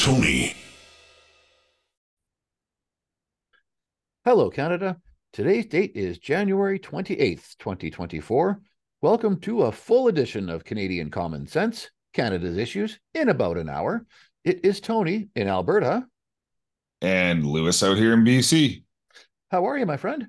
Tony. Hello, Canada. Today's date is January 28th, 2024. Welcome to a full edition of Canadian Common Sense, Canada's Issues, in about an hour. It is Tony in Alberta. And Lewis out here in BC. How are you, my friend?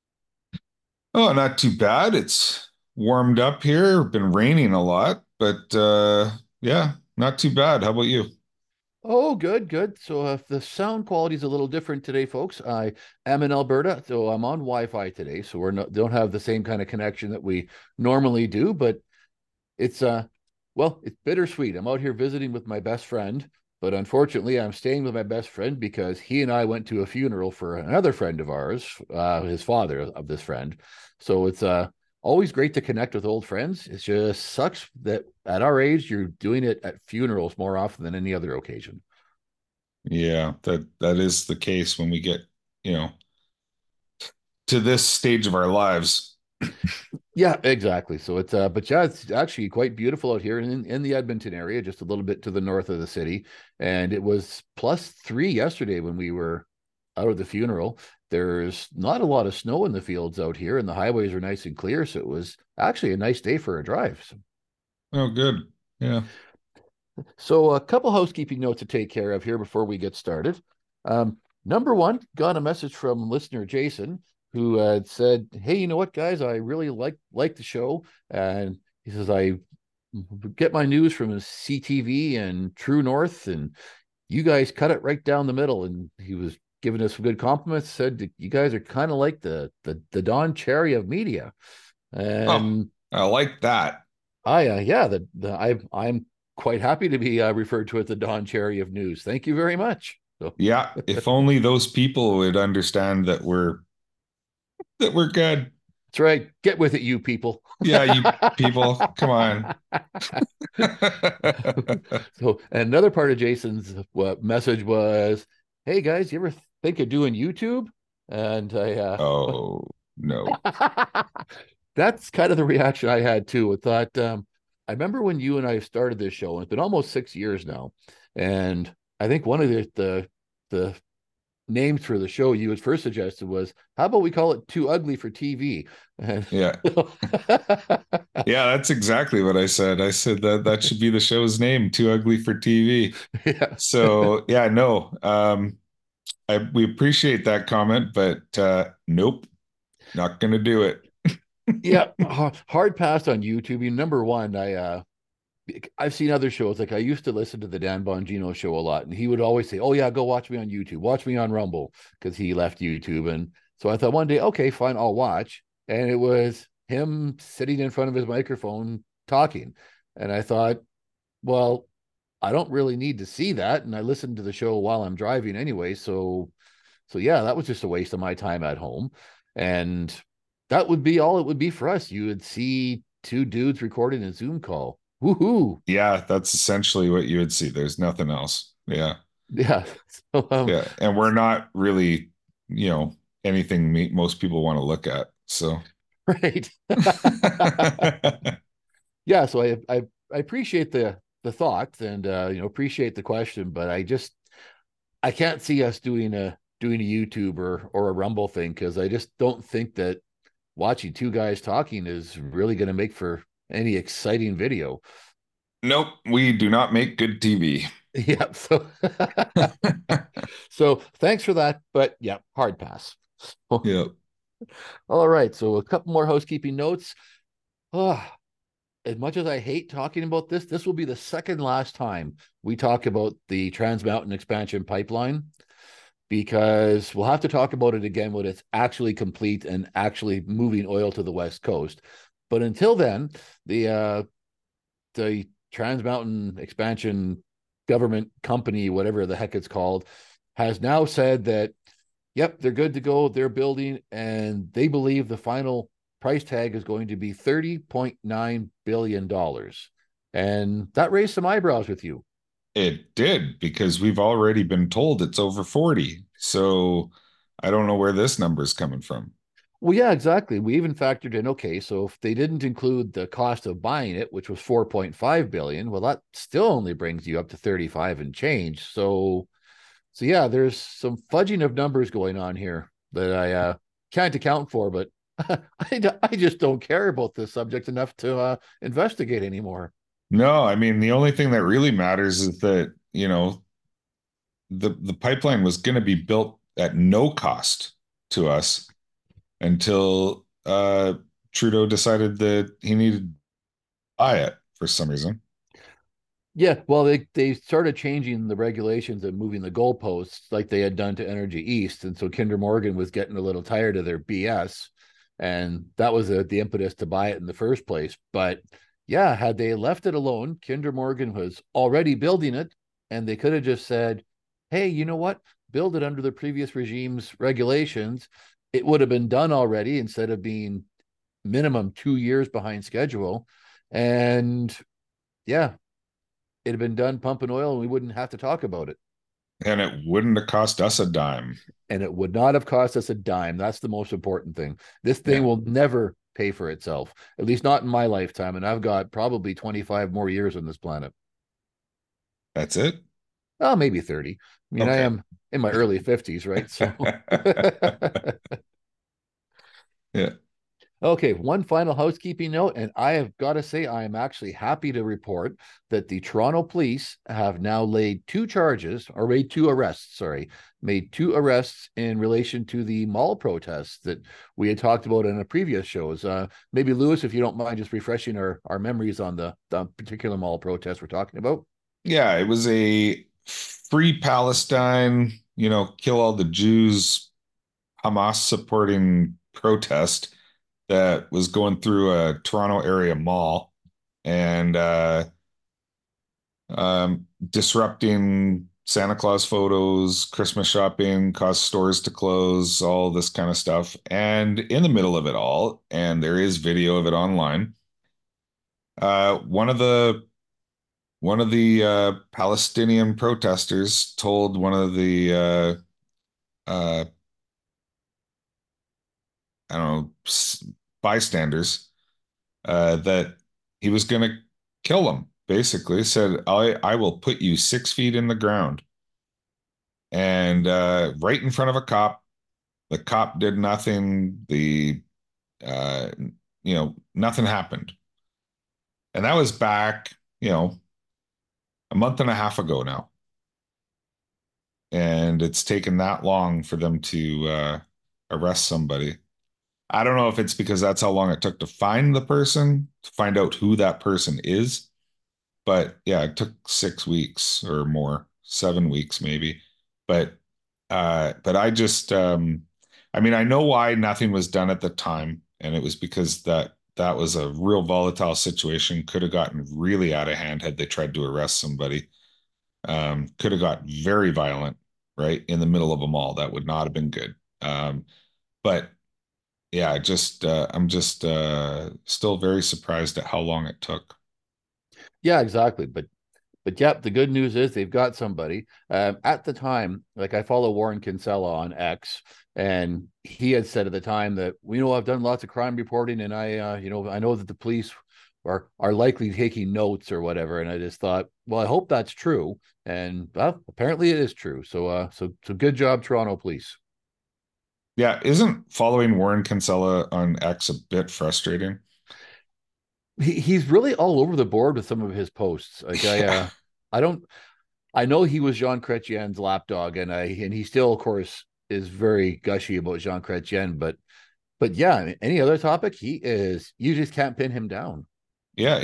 Oh, not too bad. It's warmed up here. Been raining a lot, but yeah, not too bad. How about you? Oh, good, good. So if the sound quality is a little different today, folks, I am in Alberta, so I'm on Wi-Fi today, so don't have the same kind of connection that we normally do, but it's it's bittersweet. I'm out here visiting with my best friend, but unfortunately I'm staying with my best friend because he and I went to a funeral for another friend of ours, his father of this friend. So it's always great to connect with old friends. It just sucks that at our age you're doing it at funerals more often than any other occasion. Yeah, that is the case when we get, you know, to this stage of our lives. Yeah, exactly. So it's but yeah, it's actually quite beautiful out here in the Edmonton area, just a little bit to the north of the city. And it was +3 yesterday when we were out of the funeral. There's not a lot of snow in the fields out here, and the highways are nice and clear. So it was actually a nice day for a drive. Oh, good. Yeah. So a couple housekeeping notes to take care of here before we get started. Number one, got a message from listener Jason who said, "Hey, you know what, guys? I really like the show." And he says, "I get my news from CTV and True North, and you guys cut it right down the middle." And he was giving us some good compliments. Said that you guys are kind of like the Don Cherry of media. Oh, And I like that. yeah, I'm quite happy to be referred to as the Don Cherry of news. Thank you very much. So Yeah, if only those people would understand that we're good. that's right. Get with it, you people. Yeah, you people, come on. So another part of Jason's message was, "Hey guys, you ever think of doing YouTube?" And Oh, no. that's kind of the reaction I had too. I thought, I remember when you and I started this show, and it's been almost 6 years now. And I think one of the names for the show you had first suggested was, how about we call it Too Ugly for TV? And Yeah. Yeah, that's exactly what I said. I said that should be the show's name, Too Ugly for TV. yeah. So yeah, no. We appreciate that comment, but nope, not gonna do it. Yeah, hard pass on YouTube. Number one, I've seen other shows. Like I used to listen to the Dan Bongino show a lot, and he would always say, "Oh yeah, go watch me on YouTube, watch me on Rumble," because he left YouTube. And so I thought one day, okay, fine, I'll watch. And it was him sitting in front of his microphone talking, and I thought, well, I don't really need to see that, and I listened to the show while I'm driving anyway. So yeah, that was just a waste of my time at home, and that would be all it would be for us. You would see two dudes recording a Zoom call. Woohoo! Yeah, that's essentially what you would see. There's nothing else. Yeah, Yeah. So, yeah, and we're not really, you know, anything most people want to look at. So right. Yeah. So I appreciate the thought and appreciate the question, but I can't see us doing a YouTube or a Rumble thing because I just don't think that watching two guys talking is really going to make for any exciting video. nope, we do not make good TV. Yeah. So so thanks for that, but yeah, hard pass. Yeah. All right. So a couple more housekeeping notes. Oh, as much as I hate talking about this, this will be the second last time we talk about the Trans Mountain Expansion Pipeline because we'll have to talk about it again when it's actually complete and actually moving oil to the West Coast. But until then, the Trans Mountain Expansion government company, whatever the heck it's called, has now said that, yep, they're good to go. They're building, and they believe the final price tag is going to be $30.9 billion. And that raised some eyebrows with you. It did because we've already been told it's over 40. So I don't know where this number is coming from. Well, yeah, exactly. We even factored in, okay, so if they didn't include the cost of buying it, which was 4.5 billion, well, that still only brings you up to 35 and change. So yeah, there's some fudging of numbers going on here that I can't account for, but I just don't care about this subject enough to investigate anymore. No, I mean, the only thing that really matters is that, the pipeline was going to be built at no cost to us until Trudeau decided that he needed to buy it for some reason. Yeah, well, they started changing the regulations and moving the goalposts like they had done to Energy East, and so Kinder Morgan was getting a little tired of their BS, and that was the impetus to buy it in the first place. But yeah, had they left it alone, Kinder Morgan was already building it, and they could have just said, "Hey, you know what? Build it under the previous regime's regulations." It would have been done already instead of being minimum 2 years behind schedule, and yeah, it had been done pumping oil and we wouldn't have to talk about it. And it wouldn't have cost us a dime. And it would not have cost us a dime. That's the most important thing. This thing Yeah, will never pay for itself, at least not in my lifetime. And I've got probably 25 more years on this planet. that's it. Oh, maybe 30. I mean, I Okay. am in my early 50s, right? So Yeah. okay, one final housekeeping note, and I have got to say, I am actually happy to report that the Toronto police have now laid two charges, or made two arrests, sorry, made two arrests in relation to the mall protests that we had talked about in the previous shows. Maybe, Lewis, if you don't mind just refreshing our memories on the particular mall protest we're talking about. Yeah, it was a free Palestine, kill all the Jews, Hamas supporting protest that was going through a Toronto area mall and disrupting Santa Claus photos, Christmas shopping, caused stores to close, all this kind of stuff. And in the middle of it all, and there is video of it online, uh, one of the one of the Palestinian protesters told one of the I don't know, bystanders that he was going to kill him. Basically, said, "I will put you 6 feet in the ground," and right in front of a cop. The cop did nothing. Uh, Nothing happened, and that was back, a month and a half ago now, and it's taken that long for them to arrest somebody. I don't know if it's because that's how long it took to find the person, to find out who that person is. But yeah, it took 6 weeks or more, 7 weeks maybe. But I just I mean, I know why nothing was done at the time, and it was because that was a real volatile situation. Could have gotten really out of hand had they tried to arrest somebody. Could have got very violent, right, in the middle of a mall. That would not have been good. But yeah, I'm just still very surprised at how long it took. Yeah, exactly. But yep, the good news is they've got somebody. At the time, like I follow Warren Kinsella on X, and he had said at the time that I've done lots of crime reporting, and I know that the police are likely taking notes or whatever. And I just thought, well, I hope that's true. And well, apparently it is true. So good job, Toronto police. Yeah, isn't following Warren Kinsella on X a bit frustrating? He's really all over the board with some of his posts. Like Yeah. I don't I know he was Jean Chrétien's lapdog, and he still, of course, is very gushy about Jean Chrétien. But yeah, any other topic, you just can't pin him down. Yeah,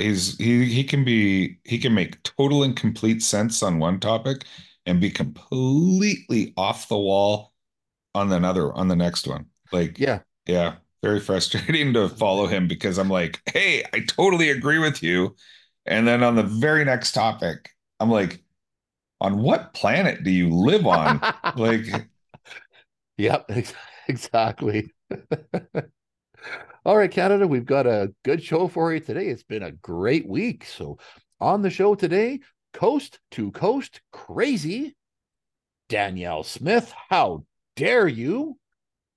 he can make total and complete sense on one topic and be completely off the wall on the next one. Like, Yeah, yeah, very frustrating to follow him because I'm like, hey, I totally agree with you. And then on the very next topic, I'm like, on what planet do you live on? Like, yep, exactly. All right, Canada, we've got a good show for you today. It's been a great week. So on the show today, coast to coast crazy, Danielle Smith. How dare you?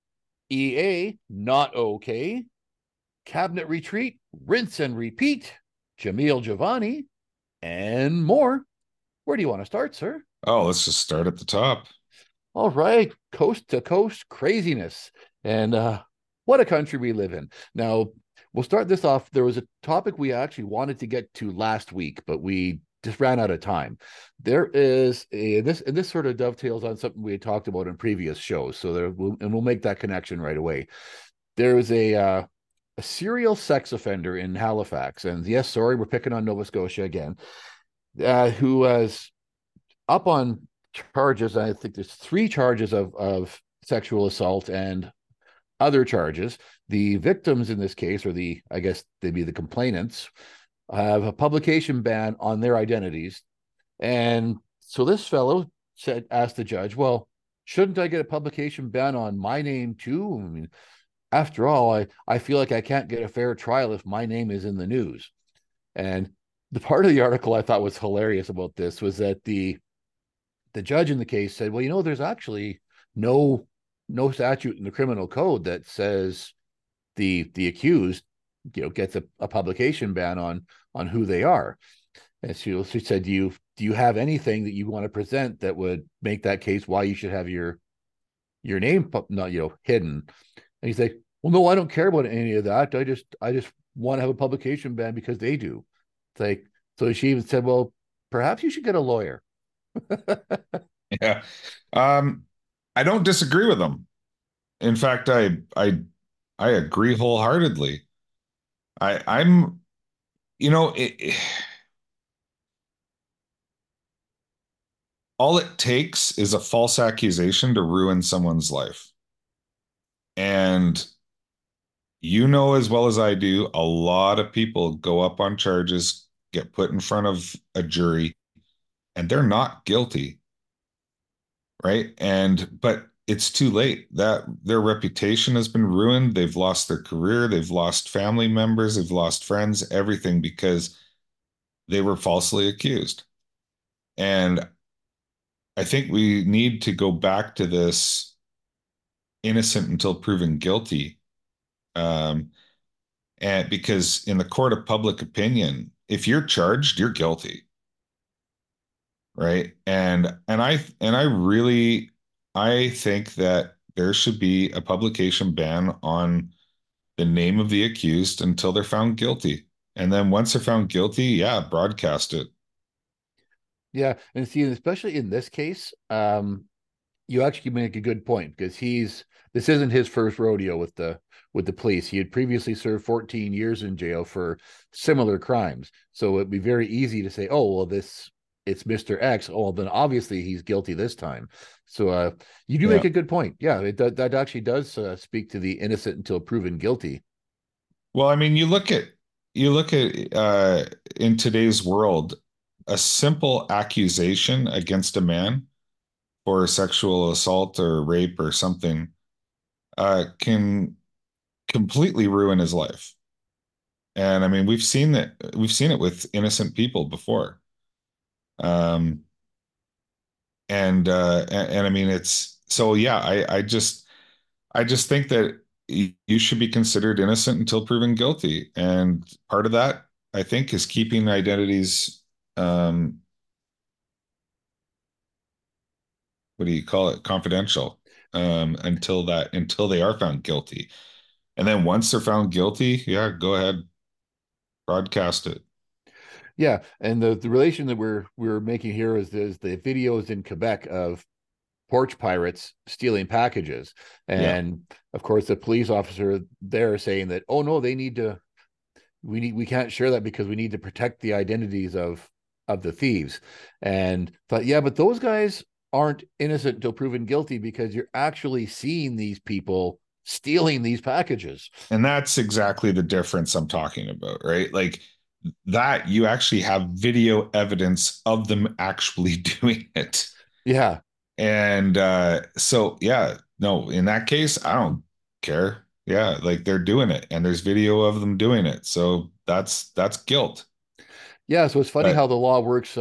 EA, not okay. Cabinet Retreat, Rinse and Repeat, Jamil Giovanni, and more. Where do you want to start, sir? Oh, let's just start at the top. All right, coast to coast craziness. And what a country we live in. Now, we'll start this off. There was a topic we actually wanted to get to last week, but we just ran out of time. There is this sort of dovetails on something we had talked about in previous shows. So we'll make that connection right away. There is a serial sex offender in Halifax, and yes, sorry, we're picking on Nova Scotia again, who was up on charges. I think there's three charges of sexual assault and other charges. The victims in this case, or I guess they'd be the complainants, have a publication ban on their identities. And so this fellow asked the judge, well, shouldn't I get a publication ban on my name too? I mean, after all, I feel like I can't get a fair trial if my name is in the news. And the part of the article I thought was hilarious about this was that the judge in the case said, well, there's actually no statute in the criminal code that says the accused, gets a publication ban on who they are. And she said, do you have anything that you want to present that would make that case why you should have your name not hidden? And he's like, well, no, I don't care about any of that. I just want to have a publication ban because they do. It's like, so she even said, well, perhaps you should get a lawyer. Yeah. I don't disagree with them. In fact, I agree wholeheartedly. I'm, you know, all it takes is a false accusation to ruin someone's life. And you know as well as I do, a lot of people go up on charges, get put in front of a jury, and they're not guilty, right? But it's too late. That their reputation has been ruined. They've lost their career, they've lost family members, they've lost friends, everything because they were falsely accused. And I think we need to go back to this innocent until proven guilty. Um, and because in the court of public opinion, if you're charged, you're guilty, right? And I really I think that there should be a publication ban on the name of the accused until they're found guilty. And then once they're found guilty, yeah, broadcast it. Yeah, and see, especially in this case, you actually make a good point because this isn't his first rodeo with the police. He had previously served 14 years in jail for similar crimes. So it'd be very easy to say, oh, well, it's Mr. X. Oh, well, then obviously he's guilty this time. So you do make Yeah. a good point. Yeah, that actually does speak to the innocent until proven guilty. Well, I mean, you look at in today's world, a simple accusation against a man for sexual assault or rape or something can completely ruin his life. And I mean, we've seen it with innocent people before. Um, and I mean, it's so yeah. I just think that you should be considered innocent until proven guilty, and part of that I think is keeping identities. Um, what do you call it? Confidential until they are found guilty, and then once they're found guilty, yeah, go ahead, broadcast it. Yeah, and the relation that we're making here is the videos in Quebec of porch pirates stealing packages, Yeah. and of course the police officer there saying that, oh no, we can't share that because we need to protect the identities of the thieves. And but yeah, but those guys aren't innocent until proven guilty because you're actually seeing these people stealing these packages. And that's exactly the difference I'm talking about, right? Like that you actually have video evidence of them actually doing it. Yeah. And so yeah, no, in that case, I don't care. Yeah, like they're doing it and there's video of them doing it. So that's guilt. Yeah, so it's funny how But the law works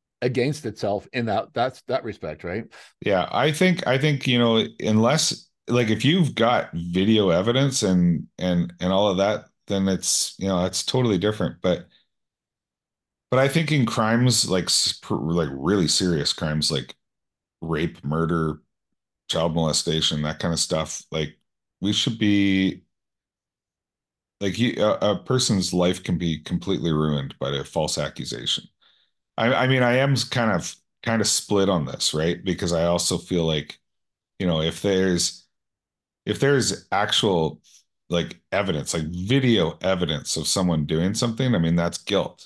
against itself in that respect, right? yeah, I think unless like if you've got video evidence and all of that, then it's, it's totally different. But I think in crimes like really serious crimes like rape, murder, child molestation, that kind of stuff, like we should be like a person's life can be completely ruined by a false accusation. I mean, I am kind of split on this, right? Because I also feel like, if there's actual like evidence, like video evidence of someone doing something, I mean, that's guilt.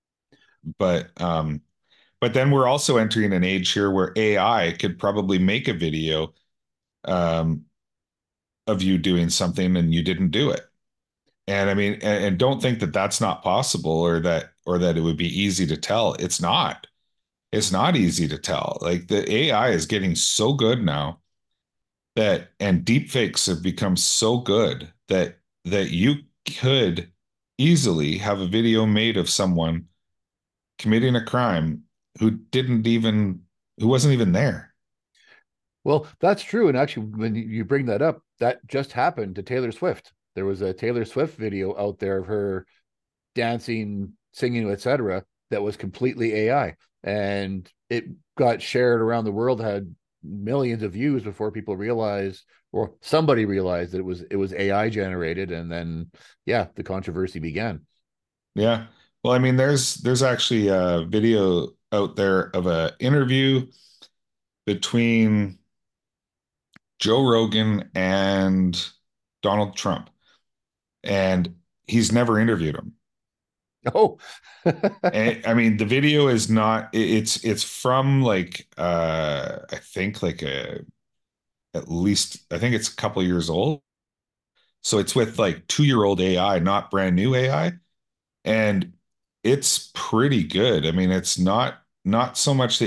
But then we're also entering an age here where AI could probably make a video um, of you doing something and you didn't do it. And I mean, and don't think that that's not possible or that it would be easy to tell. It's not. It's not easy to tell. Like the AI is getting so good now and deep fakes have become so good that you could easily have a video made of someone committing a crime who didn't even who wasn't even there. Well, that's true. And actually, when you bring that up, that just happened to Taylor Swift. There was a Taylor Swift video out there of her dancing, singing, etc., that was completely AI, and it got shared around the world, had millions of views before people realized, or somebody realized that it was AI generated, and then yeah, the controversy began. Yeah. Well, I mean, there's actually a video out there of a interview between Joe Rogan and Donald Trump, and he's never interviewed him. Oh, And, I mean, the video is not. It's from like I think like at least I think it's a couple years old. So it's with like 2-year-old AI, not brand new AI, and it's pretty good. I mean, it's not so much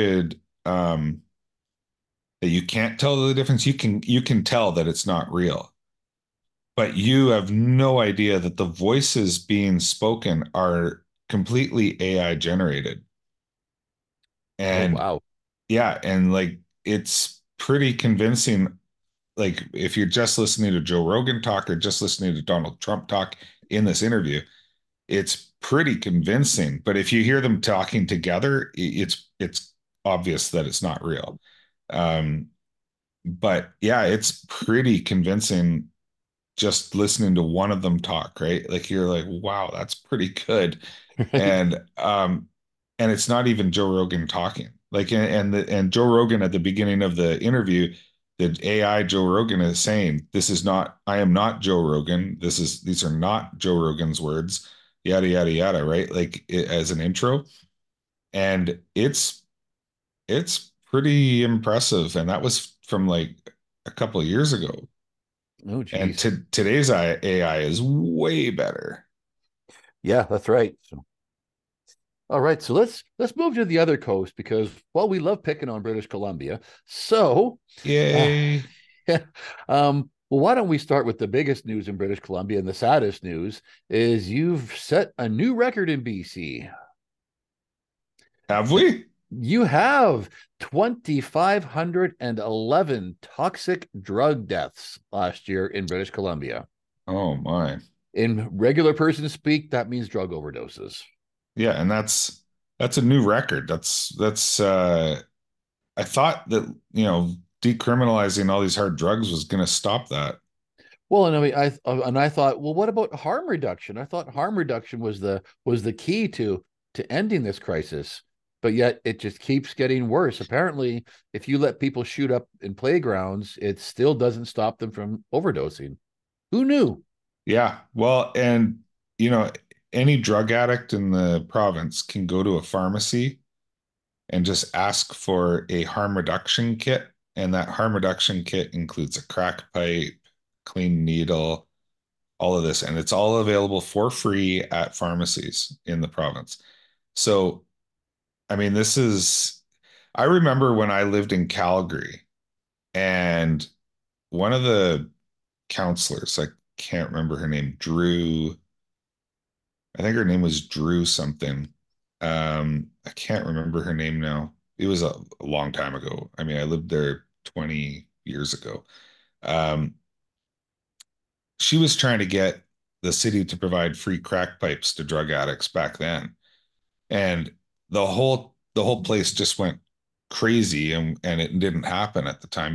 that you can't tell the difference. You can tell that it's not real, but you have no idea that the voices being spoken are completely AI generated. oh And wow. yeah, and like it's pretty convincing. Like if you're just listening to Joe Rogan talk or just listening to Donald Trump talk in this interview, it's pretty convincing. But if you hear them talking together, it's obvious that it's not real. Um, but yeah, it's pretty convincing just listening to one of them talk, right? Like you're like, wow, that's pretty good. Right. And it's not even Joe Rogan talking. Like and Joe Rogan at the beginning of the interview, the AI Joe Rogan is saying, "This is not. I am not Joe Rogan. These are not Joe Rogan's words." Yada yada yada. Right? Like as an intro, and it's pretty impressive. And that was from like a couple of years ago. Oh And geez. today's AI is way better. Yeah, that's right. So all right, so let's move to the other coast, because well, we love picking on British Columbia. So uh, Yay. well, why don't we start with the biggest news in British Columbia, and the saddest news is you've set a new record in BC. Have we? You have 2,511 toxic drug deaths last year in British Columbia. Oh my. In regular person speak, that means drug overdoses. Yeah, and that's a new record. That's I thought that, decriminalizing all these hard drugs was going to stop that. Well, and I mean, I thought, well, what about harm reduction? I thought harm reduction was the key to ending this crisis, but yet it just keeps getting worse. Apparently, if you let people shoot up in playgrounds, it still doesn't stop them from overdosing. Who knew? Yeah. Well, and you know, any drug addict in the province can go to a pharmacy and just ask for a harm reduction kit. And that harm reduction kit includes a crack pipe, clean needle, all of this. And it's all available for free at pharmacies in the province. So, I mean, I remember when I lived in Calgary and one of the counselors, I can't remember her name, I think her name was Drew something. I can't remember her name now. It was a long time ago. I mean, I lived there 20 years ago. Um, she was trying to get the city to provide free crack pipes to drug addicts back then, and the whole place just went crazy, and it didn't happen at the time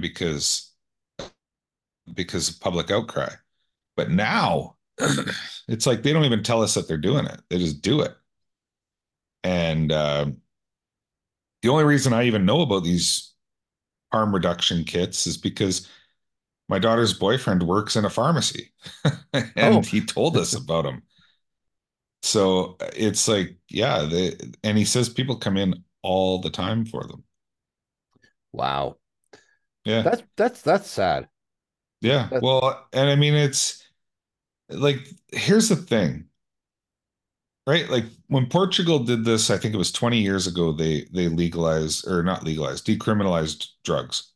because of public outcry. But now it's like they don't even tell us that they're doing it; they just do it. And the only reason I even know about these harm reduction kits is because my daughter's boyfriend works in a pharmacy and Oh, he told us about them. So it's like, yeah, and he says people come in all the time for them. wow. Yeah. That's sad. Yeah. That, Well, and I mean, it's like, here's the thing, right? Like when Portugal did this, I think it was 20 years ago, they legalized or not legalized, decriminalized drugs.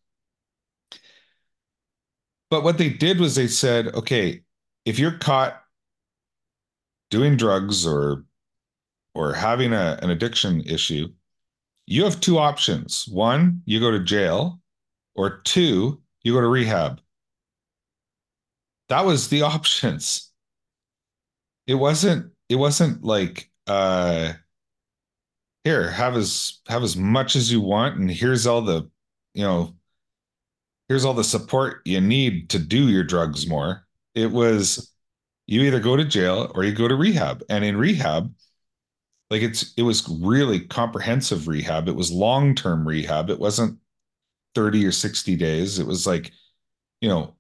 But what they did was they said, okay, if you're caught doing drugs or having an addiction issue, you have two options. One, you go to jail, or two, you go to rehab. That was the options. It wasn't like here, have as much as you want, and you know, here's all the support you need to do your drugs more. It was you either go to jail or you go to rehab. And in rehab, like it was really comprehensive rehab. It was long-term rehab. It wasn't 30 or 60 days. It was like, you know,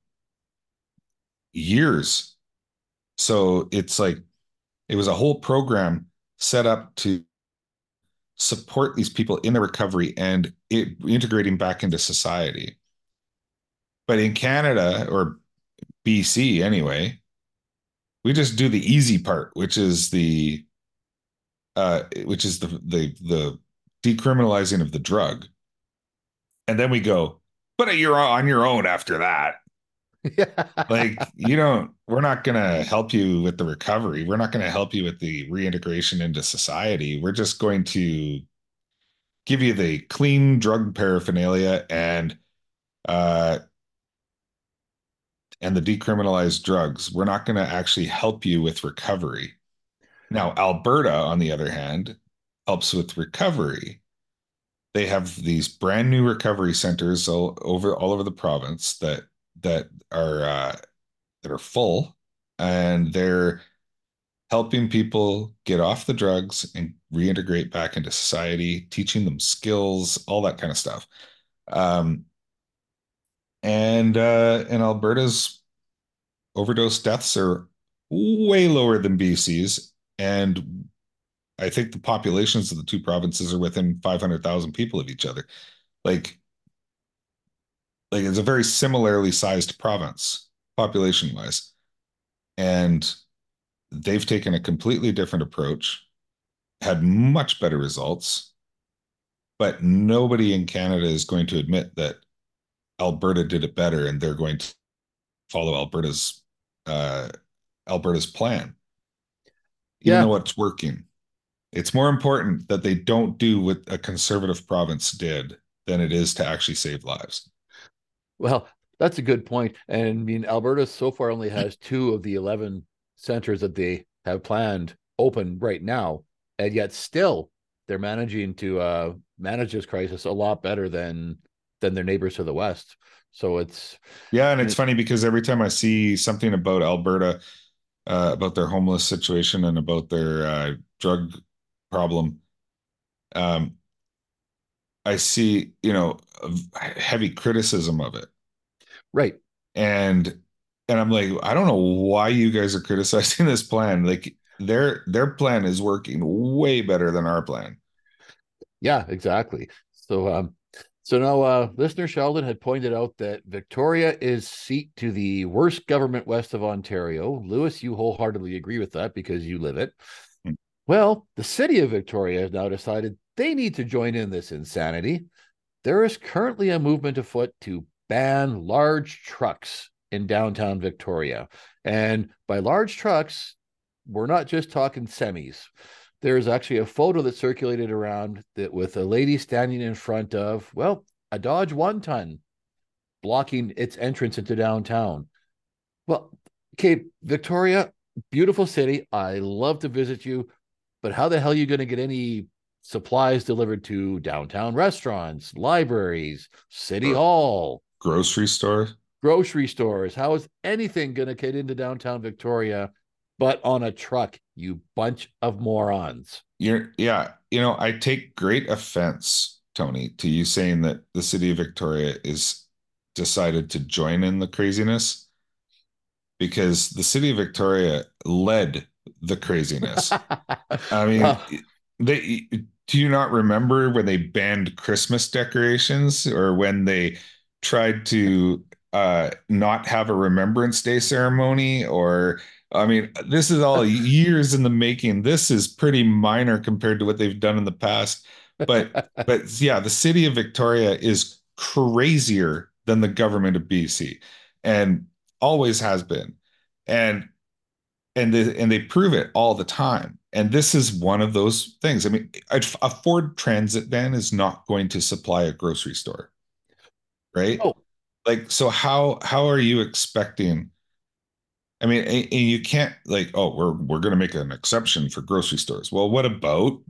years. So it's like it was a whole program set up to support these people in their recovery and integrating back into society. But in Canada or BC anyway, we just do the easy part, which is the decriminalizing of the drug. And then we go, but you're on your own after that. yeah. Like, we're not going to help you with the recovery. We're not going to help you with the reintegration into society. We're just going to give you the clean drug paraphernalia uh, and the decriminalized drugs. We're not going to actually help you with recovery. Now, Alberta, on the other hand, helps with recovery. They have these brand new recovery centers all over the province that are full, and they're helping people get off the drugs and reintegrate back into society, teaching them skills, all that kind of stuff. Um, and Alberta's overdose deaths are way lower than BC's, and I think the populations of the two provinces are within 500,000 people of each other. Like, like it's a very similarly sized province population wise, and they've taken a completely different approach, had much better results, but nobody in Canada is going to admit that Alberta did it better and they're going to follow uh, Alberta's plan, even Yeah. though it's working. It's more important that they don't do what a conservative province did than it is to actually save lives. Well, that's a good point. And I mean, Alberta so far only has two of the 11 centers that they have planned open right now. And yet still they're managing to manage this crisis a lot better than their neighbors to the west. So it's Yeah, and it's funny because every time I see something about Alberta, about their homeless situation and about their drug problem, um, I see, heavy criticism of it. right. And I'm like, I don't know why you guys are criticizing this plan. Like their plan is working way better than our plan. Yeah, exactly. So now listener Sheldon had pointed out that Victoria is seat to the worst government west of Ontario. Lewis, you wholeheartedly agree with that because you live it. Well, the city of Victoria has now decided they need to join in this insanity. There is currently a movement afoot to ban large trucks in downtown Victoria. And by large trucks, we're not just talking semis. There's actually a photo that circulated around that with a lady standing in front of, well, a Dodge 1 ton. blocking its entrance into downtown. Well, okay, Victoria, beautiful city. I love to visit you, but how the hell are you going to get any supplies delivered to downtown restaurants, libraries, city Gro- hall, Grocery store. grocery stores? How is anything going to get into downtown Victoria but on a truck, you bunch of morons? Yeah, I take great offense, Tony, to you saying that the city of Victoria is decided to join in the craziness because the city of Victoria led the craziness. I mean, Well, they do you not remember when they banned Christmas decorations or when they tried to not have a Remembrance Day ceremony or I mean, this is all years in the making. This is pretty minor compared to what they've done in the past. But yeah, the city of Victoria is crazier than the government of BC and always has been. And and they prove it all the time. And this is one of those things. I mean, a Ford Transit van is not going to supply a grocery store, right? no. Like, so how are you expecting? I mean, and you can't like, oh, we're going to make an exception for grocery stores. Well, what about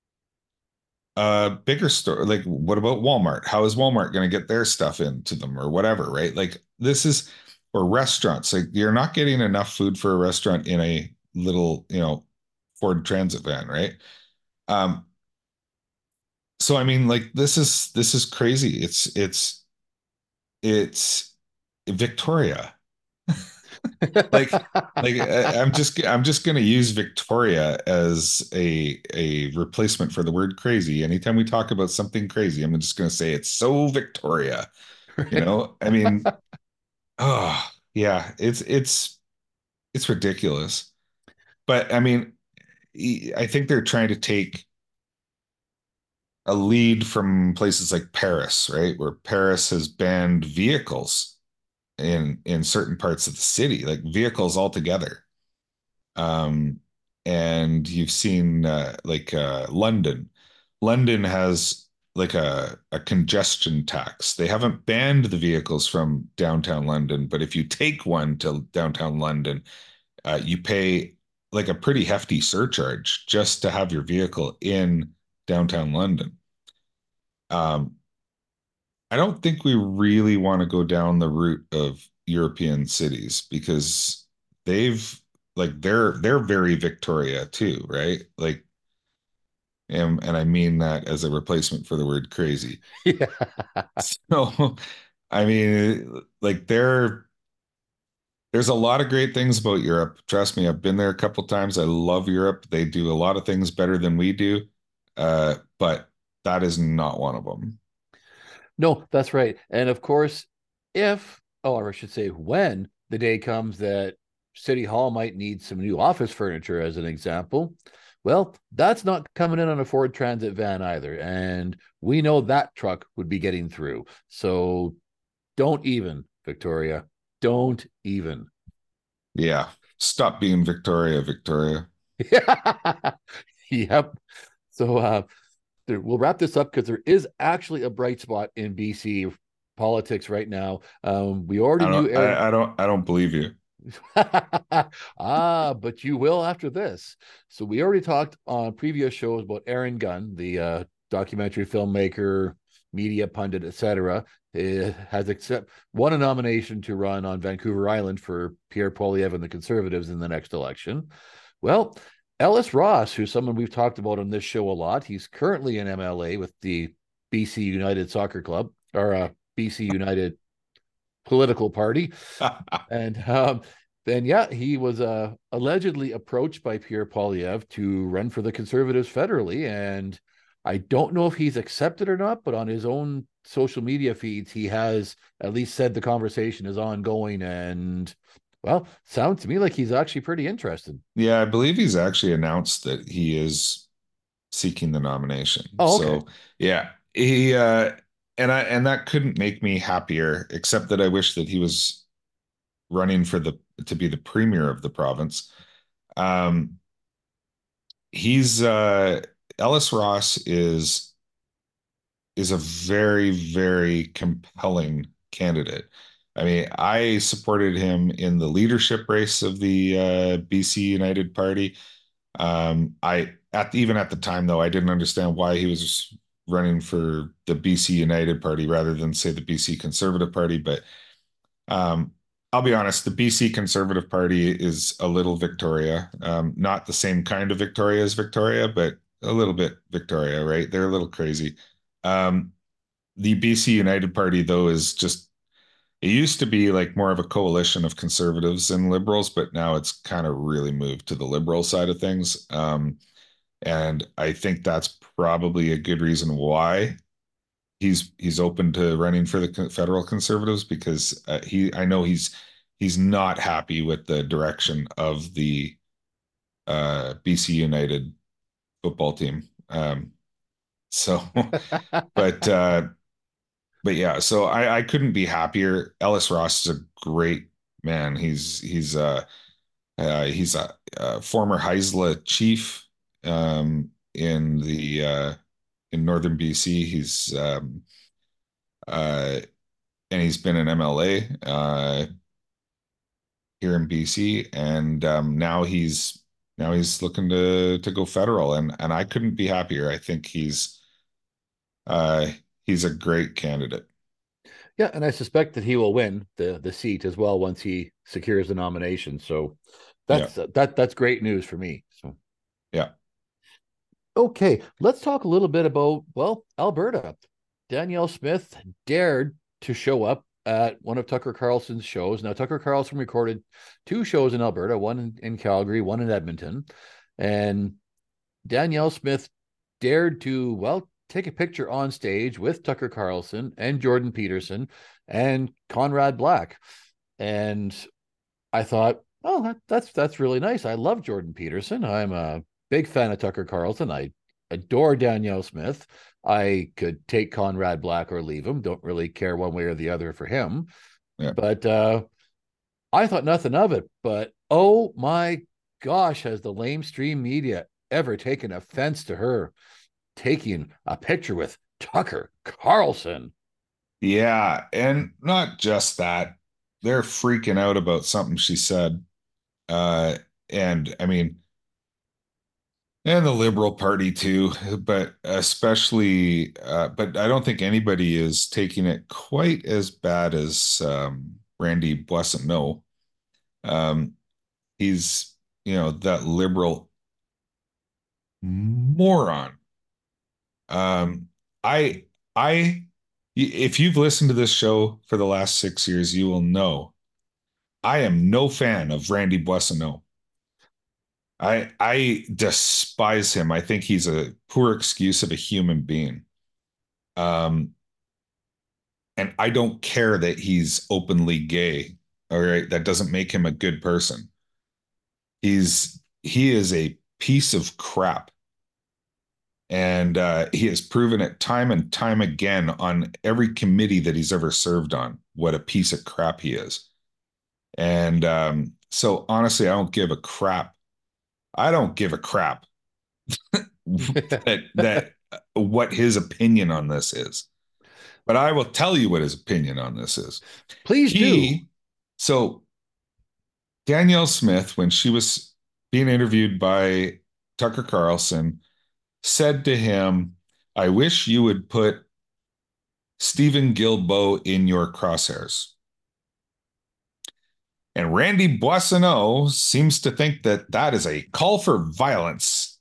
a bigger store? Like, what about Walmart? How is Walmart going to get their stuff into them or whatever, right? Like, this is or restaurants. Like, you're not getting enough food for a restaurant in a little, Ford Transit van, right? Um, so I mean, like, this is crazy. It's Victoria. Like I'm just gonna use Victoria as a replacement for the word crazy. Anytime we talk about something crazy, I'm just gonna say it's so Victoria. I mean, oh yeah, it's ridiculous. But I mean, I think they're trying to take a lead from places like Paris, right? Where Paris has banned vehicles in certain parts of the city, like vehicles altogether. Um, and you've seen London. London has like a congestion tax. They haven't banned the vehicles from downtown London, but if you take one to downtown London, you pay like a pretty hefty surcharge just to have your vehicle in downtown London. Um, I don't think we really want to go down the route of European cities because they've they're very Victoria too, right? Like, and I mean that as a replacement for the word crazy. Yeah. So, I mean, like there's a lot of great things about Europe. Trust me, I've been there a couple times. I love Europe. They do a lot of things better than we do. But that is not one of them. No, that's right. And of course, if, or I should say, when the day comes that City Hall might need some new office furniture, as an example, well, that's not coming in on a Ford Transit van either. And we know that truck would be getting through. So don't even, Victoria. Don't even. Yeah. Stop being Victoria, Victoria. Yep. So we'll wrap this up because there is actually a bright spot in BC politics right now. We already I knew don't Aaron. I don't believe you. But you will after this. So we already talked on previous shows about Aaron Gunn, the documentary filmmaker, media pundit, etc. Has won a nomination to run on Vancouver Island for Pierre Poilievre and the Conservatives in the next election. Well, Ellis Ross, who's someone we've talked about on this show a lot, he's currently in MLA with the BC United Soccer Club or BC United political party. And then, yeah, he was allegedly approached by Pierre Poilievre to run for the Conservatives federally. And I don't know if he's accepted or not, but on his own social media feeds, he has at least said the conversation is ongoing. And, well, sounds to me like he's actually pretty interested. Yeah, I believe he's actually announced that he is seeking the nomination. Oh, okay. So, yeah, he and that couldn't make me happier, except that I wish that he was running for the to be the premier of the province. Um, he's Ellis Ross is a very, very compelling candidate. I mean, I supported him in the leadership race of the BC United Party. Even at the time though, I didn't understand why he was running for the BC United Party rather than say the BC Conservative Party. But um, I'll be honest, the BC Conservative Party is a little Victoria, not the same kind of Victoria as Victoria, but a little bit Victoria, right? They're a little crazy. Um, the BC United Party, though, is just, it used to be like more of a coalition of conservatives and liberals, but now it's kind of really moved to the liberal side of things. And I think that's probably a good reason why he's open to running for the federal conservatives, because I know he's not happy with the direction of the BC United football team. So, but but yeah, so I couldn't be happier. Ellis Ross is a great man. He's a former Haisla chief in the in northern BC. Uh, and he's been an MLA here in BC, and now he's looking to go federal, and I couldn't be happier. I think uh, he's a great candidate. Yeah, and I suspect that he will win the seat as well once he secures the nomination. So Yeah, that's great news for me. So yeah, okay, let's talk a little bit about, well, Alberta. Danielle Smith dared to show up at one of Tucker Carlson's shows. Now, Tucker Carlson recorded two shows in Alberta, one in Calgary, one in Edmonton. And Danielle Smith dared to, well, take a picture on stage with Tucker Carlson and Jordan Peterson and Conrad Black. And I thought, oh, that's really nice. I love Jordan Peterson. I'm a big fan of Tucker Carlson. I adore Danielle Smith. I could take Conrad Black or leave him. Don't really care one way or the other for him. yeah. But I thought nothing of it. But oh my gosh, has the lamestream media ever taken offense to her taking a picture with Tucker Carlson? Yeah, and not just that. They're freaking out about something she said. Uh, and I mean, and the Liberal Party too, but especially, but I don't think anybody is taking it quite as bad as Randy Boissonnault. Um, he's, that liberal moron. Um, I, if you've listened to this show for the last 6 years, you will know I am no fan of Randy Boissonnault. I despise him. I think he's a poor excuse of a human being. Um, and I don't care that he's openly gay. All right, that doesn't make him a good person. He is a piece of crap, and he has proven it time and time again on every committee that he's ever served on what a piece of crap he is. And so honestly, I don't give a crap. I don't give a crap that what his opinion on this is. But I will tell you what his opinion on this is. Please do. He so Danielle Smith, when she was being interviewed by Tucker Carlson, said to him, I wish you would put Stephen Guilbeault in your crosshairs. And Randy Boissonnault seems to think that that is a call for violence.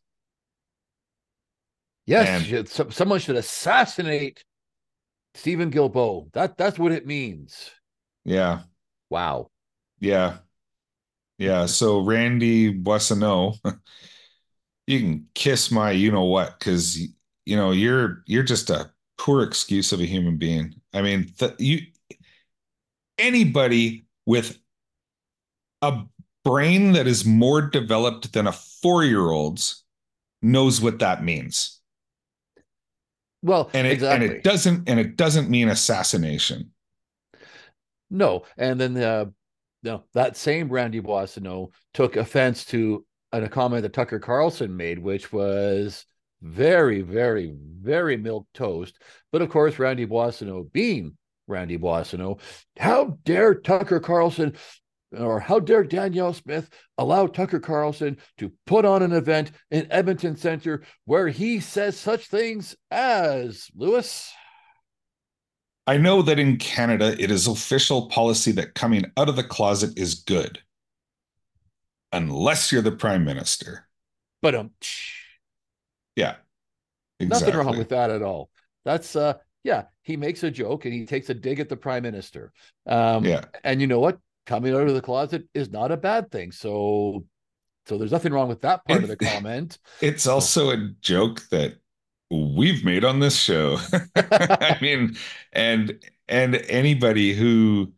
Yes, And someone should assassinate Stephen Guilbeault. That's what it means. yeah, Wow. yeah, yeah. So Randy Boissonnault, you can kiss my you know what, because you're just a poor excuse of a human being. I mean, you anybody with a brain that is more developed than a 4-year-old's knows what that means. Well, And exactly. it doesn't mean assassination. No, and then no, that same Randy Boissonnault took offense to a comment that Tucker Carlson made, which was very, very, very milk toast. But of course, Randy Boissonnault, being Randy Boissonneau. How dare Tucker Carlson or how dare Danielle Smith allow Tucker Carlson to put on an event in Edmonton Center where he says such things as, Lewis? I know that in Canada, it is official policy that coming out of the closet is good, unless you're the prime minister. But Yeah, nothing wrong exactly. with that at all. That's yeah, he makes a joke and he takes a dig at the prime minister. Yeah. And you know what? Coming out of the closet is not a bad thing. So there's nothing wrong with that part of the It, comment. it's So also a joke that we've made on this show. I mean, and anybody who,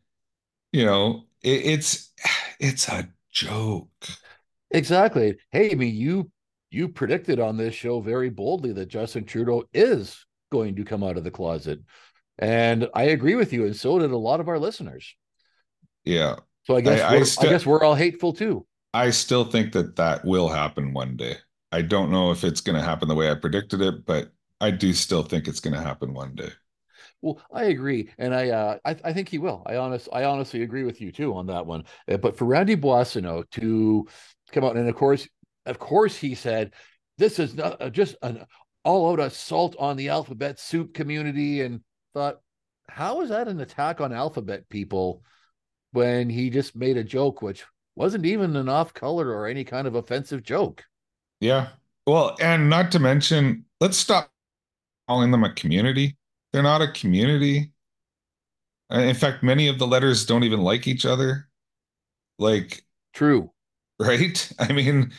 it's a joke. exactly. Hey, I mean, you predicted on this show very boldly that Justin Trudeau is going to come out of the closet. And I agree with you, and so did a lot of our listeners. Yeah. So I I I still guess we're all hateful too. I still think that that will happen one day. I don't know if it's going to happen the way I predicted it, but I do still think it's going to happen one day. Well, I agree, and I think he will. I honestly agree with you too on that one. But for Randy Boissonneau to come out, and of course, he said this is not just an all-out assault on the alphabet soup community, and thought, how is that an attack on alphabet people when he just made a joke which wasn't even an off-color or any kind of offensive joke? Yeah. Well, and not to mention, let's stop calling them a community. They're not a community. In fact, many of the letters don't even like each other. Like, True. right? I mean,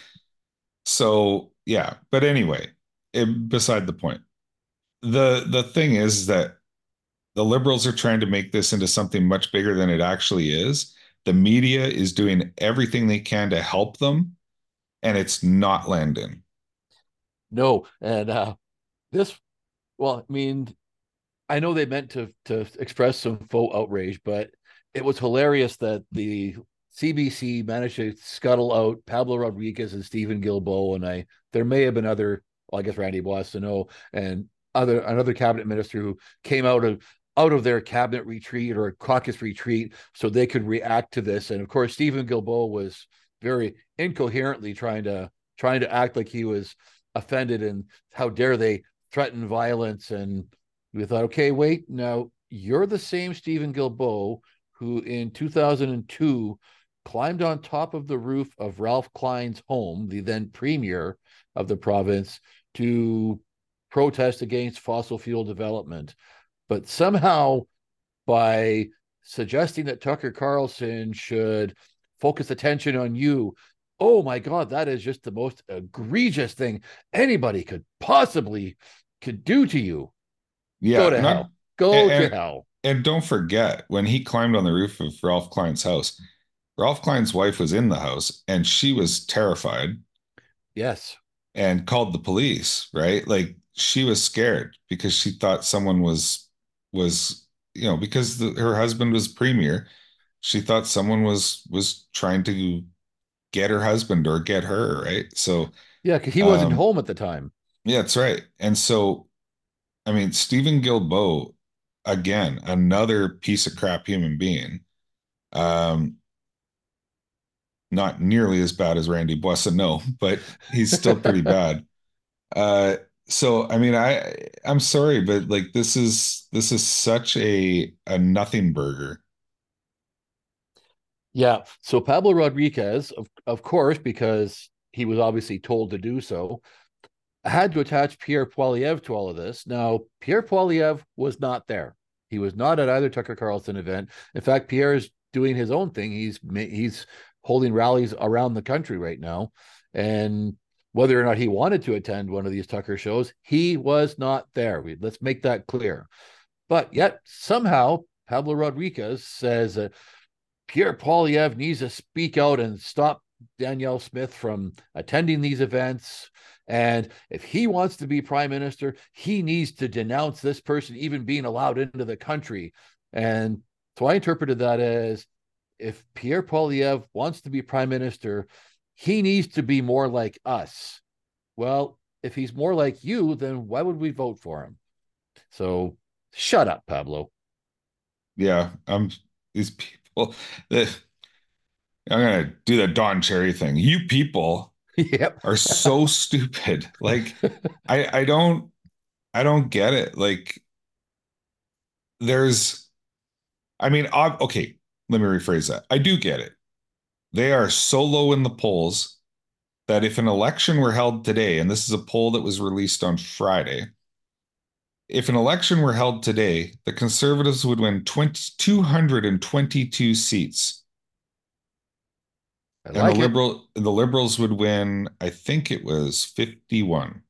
so yeah. But anyway, beside the point. The thing is that the liberals are trying to make this into something much bigger than it actually is. The media is doing everything they can to help them, and it's not landing. No, and this. Well, I mean, I know they meant to express some faux outrage, but it was hilarious that the CBC managed to scuttle out Pablo Rodriguez and Stephen Guilbeault, and there may have been other, well, I guess Randy Boissonneau and another cabinet minister who came out of their cabinet retreat or caucus retreat so they could react to this. And of course, Stephen Guilbeault was very incoherently trying to act like he was offended and how dare they threaten violence. And we thought, okay, wait, now you're the same Stephen Guilbeault who in 2002 climbed on top of the roof of Ralph Klein's home, the then premier of the province, to protest against fossil fuel development. But somehow, by suggesting that Tucker Carlson should focus attention on you, oh my God, that is just the most egregious thing anybody could do to you. Go Yeah, to not hell. Go to and hell. and don't forget when he climbed on the roof of Ralph Klein's house, Ralph Klein's wife was in the house and she was terrified Yes. and called the police, right? Like she was scared because she thought someone was because her husband was premier, she thought someone was trying to get her husband or get her, right? So Yeah, because he wasn't um home at the time. yeah, that's right. And so I mean, Stephen Guilbeault, again, another piece of crap human being. Um, not nearly as bad as Randy Boissonneau, but he's still pretty bad. Uh, so I mean, I'm sorry, but like this is such a nothing burger. Yeah. So Pablo Rodriguez, of course, because he was obviously told to do so, had to attach Pierre Poilievre to all of this. Now, Pierre Poilievre was not there. He was not at either Tucker Carlson event. In fact, Pierre is doing his own thing. He's holding rallies around the country right now, and whether or not he wanted to attend one of these Tucker shows, he was not there. Let's make that clear. But yet somehow Pablo Rodriguez says Pierre Poilievre needs to speak out and stop Danielle Smith from attending these events. And if he wants to be prime minister, he needs to denounce this person even being allowed into the country. And so I interpreted that as if Pierre Poilievre wants to be prime minister, he needs to be more like us. Well, if he's more like you, then why would we vote for him? So shut up, Pablo. yeah, these people that I'm gonna do the Don Cherry thing. You people Yep. are so stupid. Like, I don't get it. Like, there's, I mean, okay, let me rephrase that. I do get it. They are so low in the polls that if an election were held today, and this is a poll that was released on Friday, if an election were held today, the Conservatives would win 222 seats, I and like it. the Liberals would win, I think it was 51.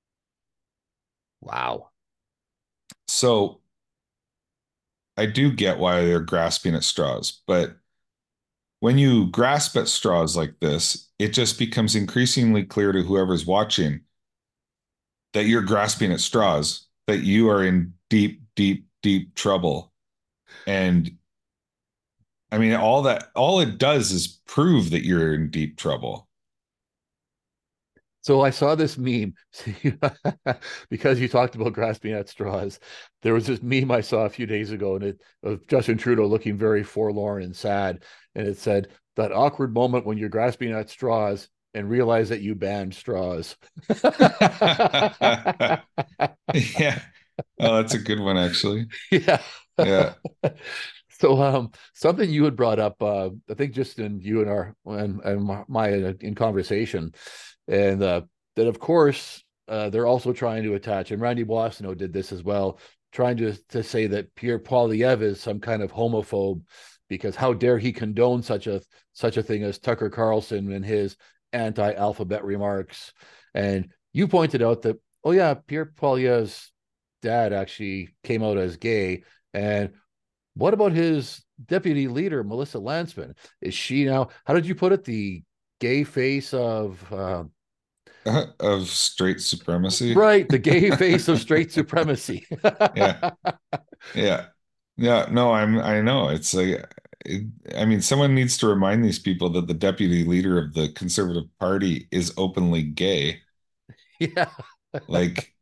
Wow. So I do get why they're grasping at straws, but when you grasp at straws like this, it just becomes increasingly clear to whoever's watching that you're grasping at straws, that you are in deep, deep, deep trouble. And I mean, all it does is prove that you're in deep trouble. So I saw this meme because you talked about grasping at straws. There was this meme I saw a few days ago, and it of Justin Trudeau looking very forlorn and sad, and it said that awkward moment when you're grasping at straws and realize that you banned straws. Yeah. Oh, that's a good one, actually. Yeah. Yeah. So something you had brought up, I think just in you and our and my in conversation, and that of course they're also trying to attach, and Randy Boissonnault did this as well, trying to say that Pierre Poilievre is some kind of homophobe because how dare he condone such a thing as Tucker Carlson and his anti-alphabet remarks. And you pointed out that, oh yeah, Pierre Poilievre's dad actually came out as gay. And what about his deputy leader, Melissa Lantsman? Is she now, how did you put it? The gay face of, Of straight supremacy. right, the gay face of straight supremacy. Yeah. Yeah. Yeah. No, I know. It's like, I mean, someone needs to remind these people that the deputy leader of the Conservative Party is openly gay. Yeah. Like,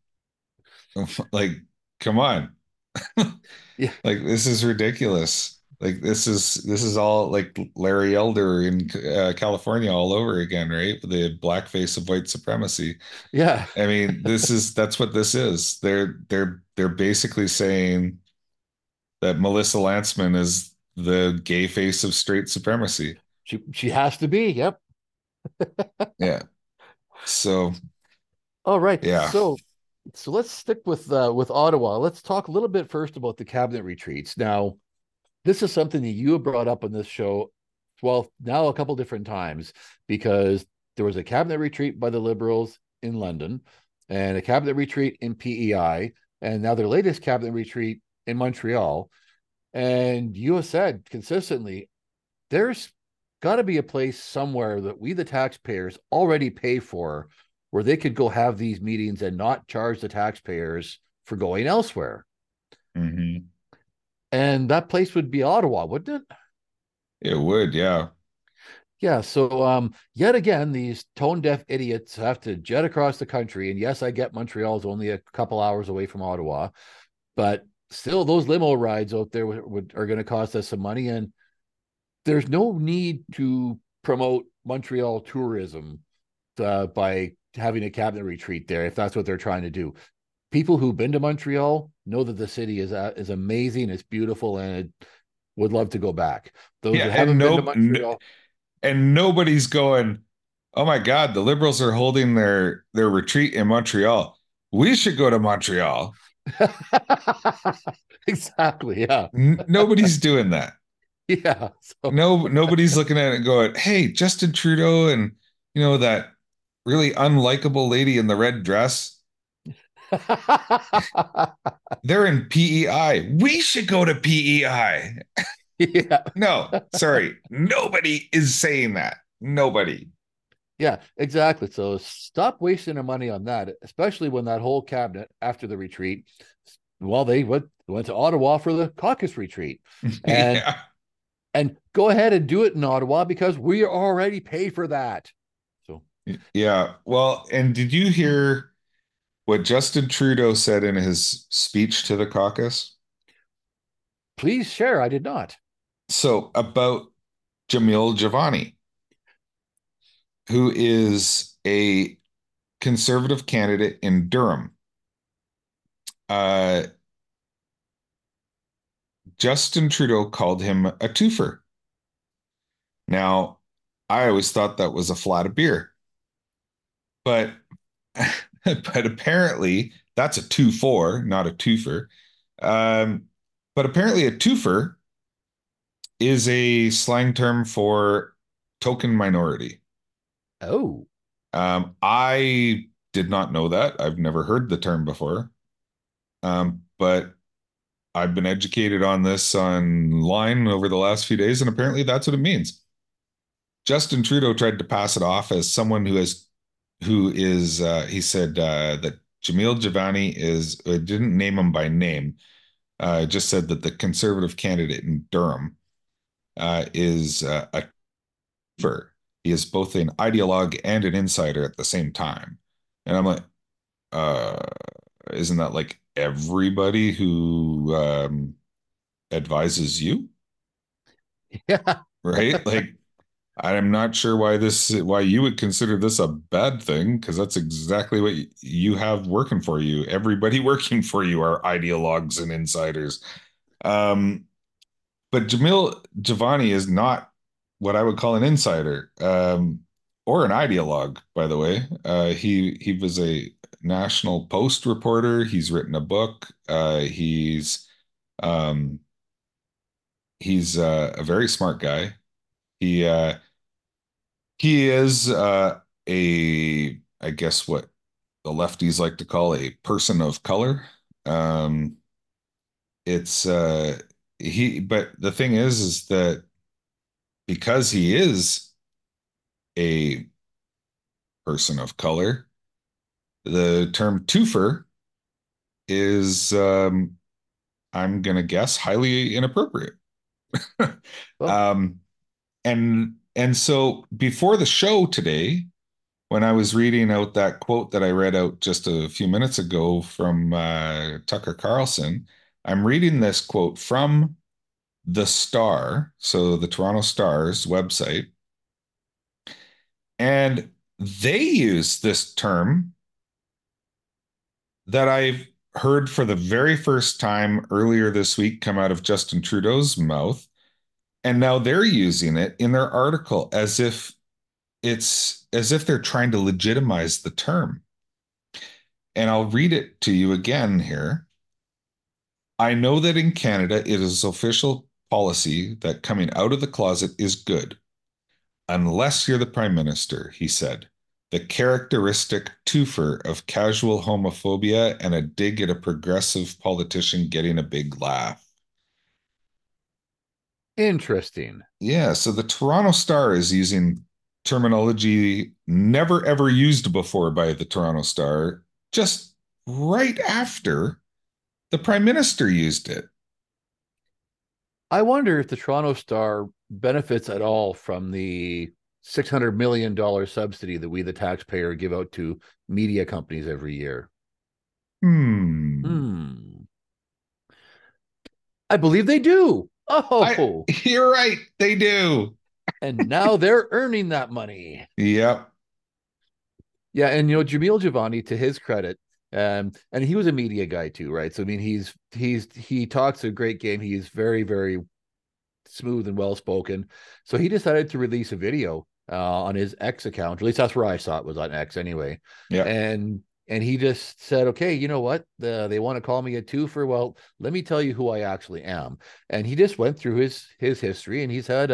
like, come on. Yeah. Like, this is ridiculous. Like, this is all like Larry Elder in California all over again, right? The blackface of white supremacy. Yeah. I mean, that's what this is. They're basically saying that Melissa Lantsman is the gay face of straight supremacy. She has to be. Yep. Yeah. So, All right. yeah. So let's stick with Ottawa. Let's talk a little bit first about the cabinet retreats. Now, this is something that you have brought up on this show, well, now a couple different times, because there was a cabinet retreat by the Liberals in London and a cabinet retreat in PEI, and now their latest cabinet retreat in Montreal. And you have said consistently, there's got to be a place somewhere that we, the taxpayers, already pay for where they could go have these meetings and not charge the taxpayers for going elsewhere. Hmm. And that place would be Ottawa, wouldn't it? It would, yeah. Yeah, so yet again, these tone deaf idiots have to jet across the country. And yes, I get Montreal is only a couple hours away from Ottawa, but still, those limo rides out there are going to cost us some money. And there's no need to promote Montreal tourism by having a cabinet retreat there if that's what they're trying to do. People who've been to Montreal know that the city is amazing, it's beautiful, and it would love to go back. Those Yeah, that and haven't been to Montreal, nobody's going, "Oh my God, the Liberals are holding their retreat in Montreal. We should go to Montreal." exactly, yeah, Nobody's doing that. yeah. So No, nobody's looking at it and going, "Hey, Justin Trudeau and that really unlikable lady in the red dress, they're in PEI. We should go to PEI." yeah, No, sorry. Nobody is saying that. Nobody. yeah, exactly. So stop wasting our money on that, especially when that whole cabinet after the retreat, well, they went to Ottawa for the caucus retreat, and Yeah. and go ahead and do it in Ottawa because we already pay for that. So Yeah. Well, and did you hear what Justin Trudeau said in his speech to the caucus? Please share. I did not. So about Jamil Giovanni, who is a conservative candidate in Durham. Uh, Justin Trudeau called him a twofer. Now, I always thought that was a flat of beer, but but apparently that's a 2-4, not a twofer. Um, but apparently a twofer is a slang term for token minority. Oh, I did not know that. I've never heard the term before. But I've been educated on this online over the last few days, and apparently that's what it means. Justin Trudeau tried to pass it off as someone who is he said that Jamil Giovanni is didn't name him by name, just said that the conservative candidate in Durham is a fur. He is both an ideologue and an insider at the same time. And I'm like, uh, isn't that like everybody who advises you, yeah. right? Like, I'm not sure why you would consider this a bad thing, because that's exactly what you have working for you. Everybody working for you are ideologues and insiders. Um, but Jamil Giovanni is not what I would call an insider, or an ideologue, by the way. He was a National Post reporter. He's written a book. Um, he's a very smart guy. He uh, he is I guess what the lefties like to call a person of color. Um, it's but the thing is that because he is a person of color, the term twofer is, I'm gonna guess, highly inappropriate. Well, Um, and so before the show today, when I was reading out that quote that I read out just a few minutes ago from Tucker Carlson, I'm reading this quote from the Star, so the Toronto Star's website, and they use this term that I've heard for the very first time earlier this week come out of Justin Trudeau's mouth. And now they're using it in their article as if they're trying to legitimize the term. And I'll read it to you again here. I know that in Canada, it is official policy that coming out of the closet is good, unless you're the prime minister, he said. The characteristic twofer of casual homophobia and a dig at a progressive politician getting a big laugh. interesting. Yeah, so the Toronto Star is using terminology never ever used before by the Toronto Star, just right after the prime minister used it. I wonder if the Toronto Star benefits at all from the $600 million subsidy that we, the taxpayer, give out to media companies every year. Hmm. Hmm. I believe they do. I Oh, You're right, they do. and now they're earning that money. Yep. Yeah, and Jamil Giovanni, to his credit, and he was a media guy too, right? So I mean, he talks a great game. He's very, very smooth and well spoken. So he decided to release a video on his X account. At least that's where I saw it, was on X anyway. Yep. And he just said, okay, you know what? They want to call me a twofer. Well, let me tell you who I actually am. And he just went through his history, and he's had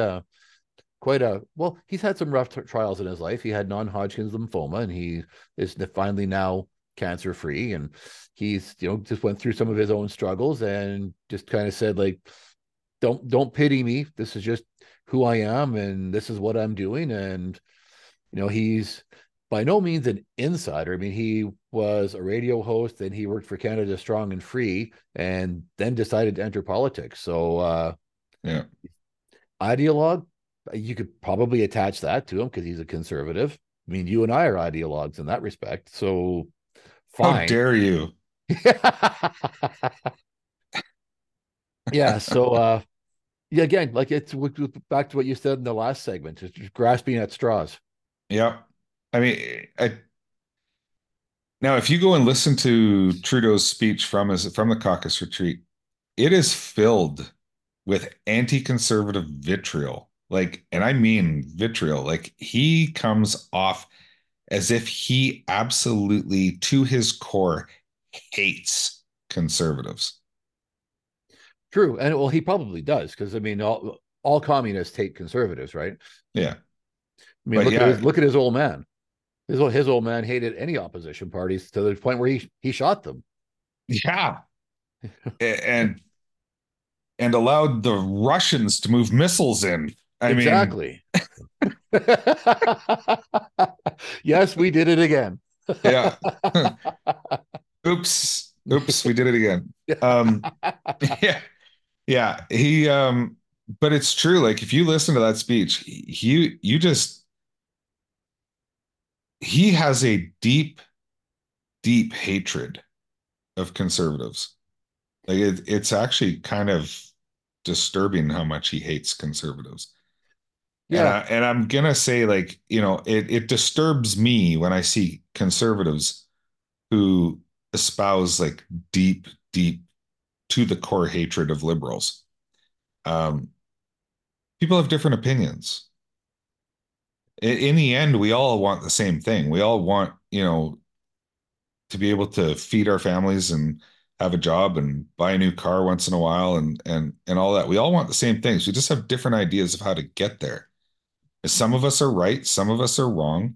he's had some rough trials in his life. He had non-Hodgkin's lymphoma, and he is finally now cancer free. And he's just went through some of his own struggles, and just kind of said, like, don't pity me. This is just who I am, and this is what I'm doing. And he's by no means an insider. I mean, he was a radio host, and he worked for Canada Strong and Free, and then decided to enter politics. So Yeah. ideologue, you could probably attach that to him because he's a conservative. I mean, you and I are ideologues in that respect. So How fine. dare you? Yeah. So yeah, again, like back to what you said in the last segment, it's just grasping at straws. Yeah. I mean, now if you go and listen to Trudeau's speech from the caucus retreat, it is filled with anti-conservative vitriol. Like, and I mean vitriol. Like he comes off as if he absolutely, to his core, hates conservatives. True. And well, he probably does, because I mean all communists hate conservatives, right? Yeah. I mean, But yeah, look at his old man. His old man hated any opposition parties to the point where he shot them. yeah. And allowed the Russians to move missiles in. I mean, Exactly. Yes, we did it again. yeah. Oops. Oops, we did it again. Yeah. Yeah. But it's true. Like if you listen to that speech, you just he has a deep, deep hatred of conservatives. Like it's actually kind of disturbing how much he hates conservatives. Yeah, And I'm gonna say, like, it disturbs me when I see conservatives who espouse like deep, deep to the core hatred of liberals. Um, People have different opinions. In the end, we all want the same thing. We all want, to be able to feed our families and have a job and buy a new car once in a while and all that. We all want the same things. We just have different ideas of how to get there. Some of us are right, some of us are wrong.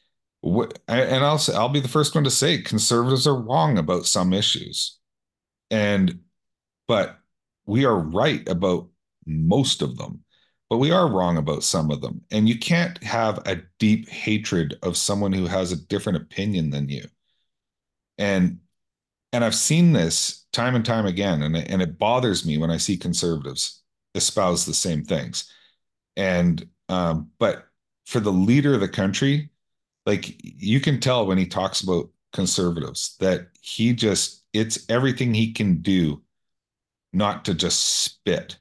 And I'll be the first one to say conservatives are wrong about some issues. And but we are right about most of them. But we are wrong about some of them. And you can't have a deep hatred of someone who has a different opinion than you. And I've seen this time and time again, and it bothers me when I see conservatives espouse the same things. And but for the leader of the country, like you can tell when he talks about conservatives that it's everything he can do not to just spit.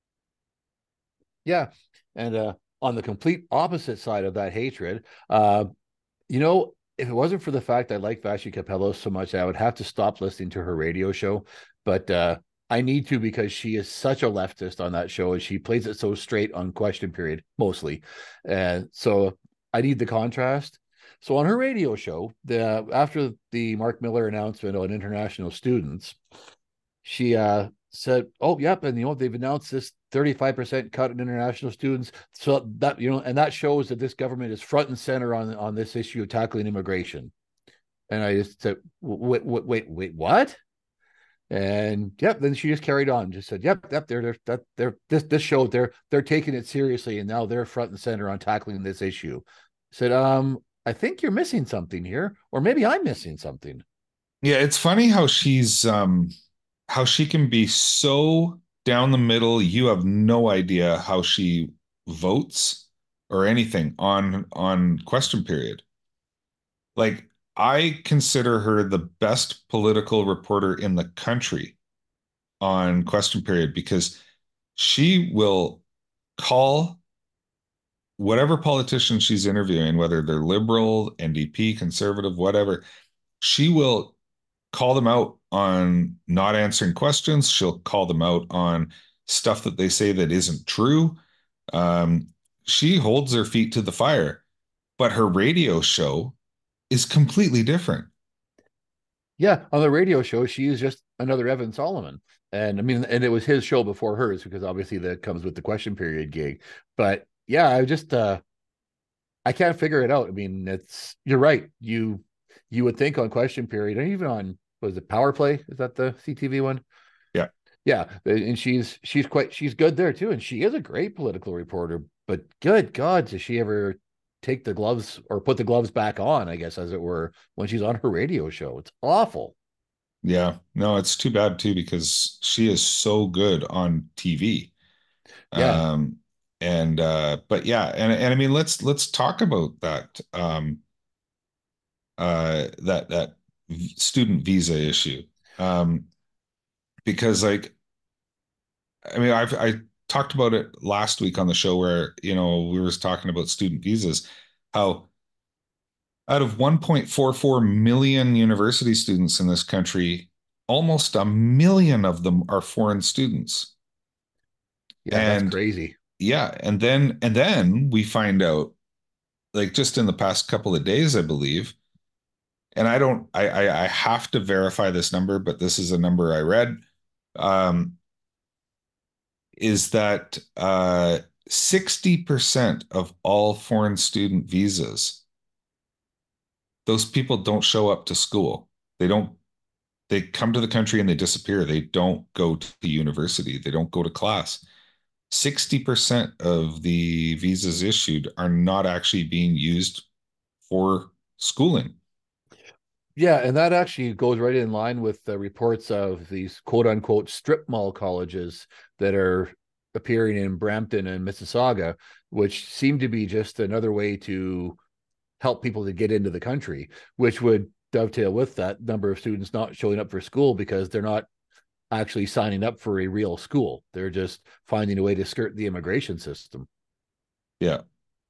yeah. And on the complete opposite side of that hatred, uh, if it wasn't for the fact I like Vashi Capello so much, I would have to stop listening to her radio show. But I need to, because she is such a leftist on that show, and she plays it so straight on Question Period mostly. And so I need the contrast. So on her radio show, after the Mark Miller announcement on international students, she said, "Oh, yep, and they've announced this 35% cut in international students, so that and that shows that this government is front and center on this issue of tackling immigration." And I just said, "Wait, what?" And yep, then she just carried on, just said, "Yep, they're this show they're taking it seriously, and now they're front and center on tackling this issue." I said, I think you're missing something here, or maybe I'm missing something." Yeah, it's funny how she can be so down the middle. You have no idea how she votes or anything on Question Period. Like I consider her the best political reporter in the country on Question Period because she will call whatever politician she's interviewing, whether they're liberal, NDP, conservative, whatever, she will call them out on not answering questions. She'll call them out on stuff that they say that isn't true. Um, she holds her feet to the fire, but her radio show is completely different. Yeah, on the radio show, she is just another Evan Solomon. And I mean, and it was his show before hers, because obviously that comes with the Question Period gig. But yeah, I can't figure it out. I mean, you're right. You would think on Question Period, and even on, was it Power Play? Is that the CTV one? Yeah. Yeah, and she's good there too, and she is a great political reporter. But good God, does she ever take the gloves, or put the gloves back on, I guess, as it were, when she's on her radio show? It's awful. Yeah. No, it's too bad too because she is so good on TV. Yeah, Um, but yeah, and I mean let's talk about that student visa issue. Um, because like I mean, I talked about it last week on the show where, we were talking about student visas, how out of 1.44 million university students in this country, almost a million of them are foreign students. Yeah, that's And crazy. yeah, and then we find out, like just in the past couple of days, I believe, and I don't I have to verify this number, but this is a number I read, um, is that 60% of all foreign student visas, those people don't show up to school. They don't, they come to the country and they disappear. They don't go to the university. They don't go to class. 60% of the visas issued are not actually being used for schooling. Yeah, and that actually goes right in line with the reports of these quote unquote strip mall colleges that are appearing in Brampton and Mississauga, which seem to be just another way to help people to get into the country, which would dovetail with that number of students not showing up for school because they're not actually signing up for a real school. They're just finding a way to skirt the immigration system. Yeah.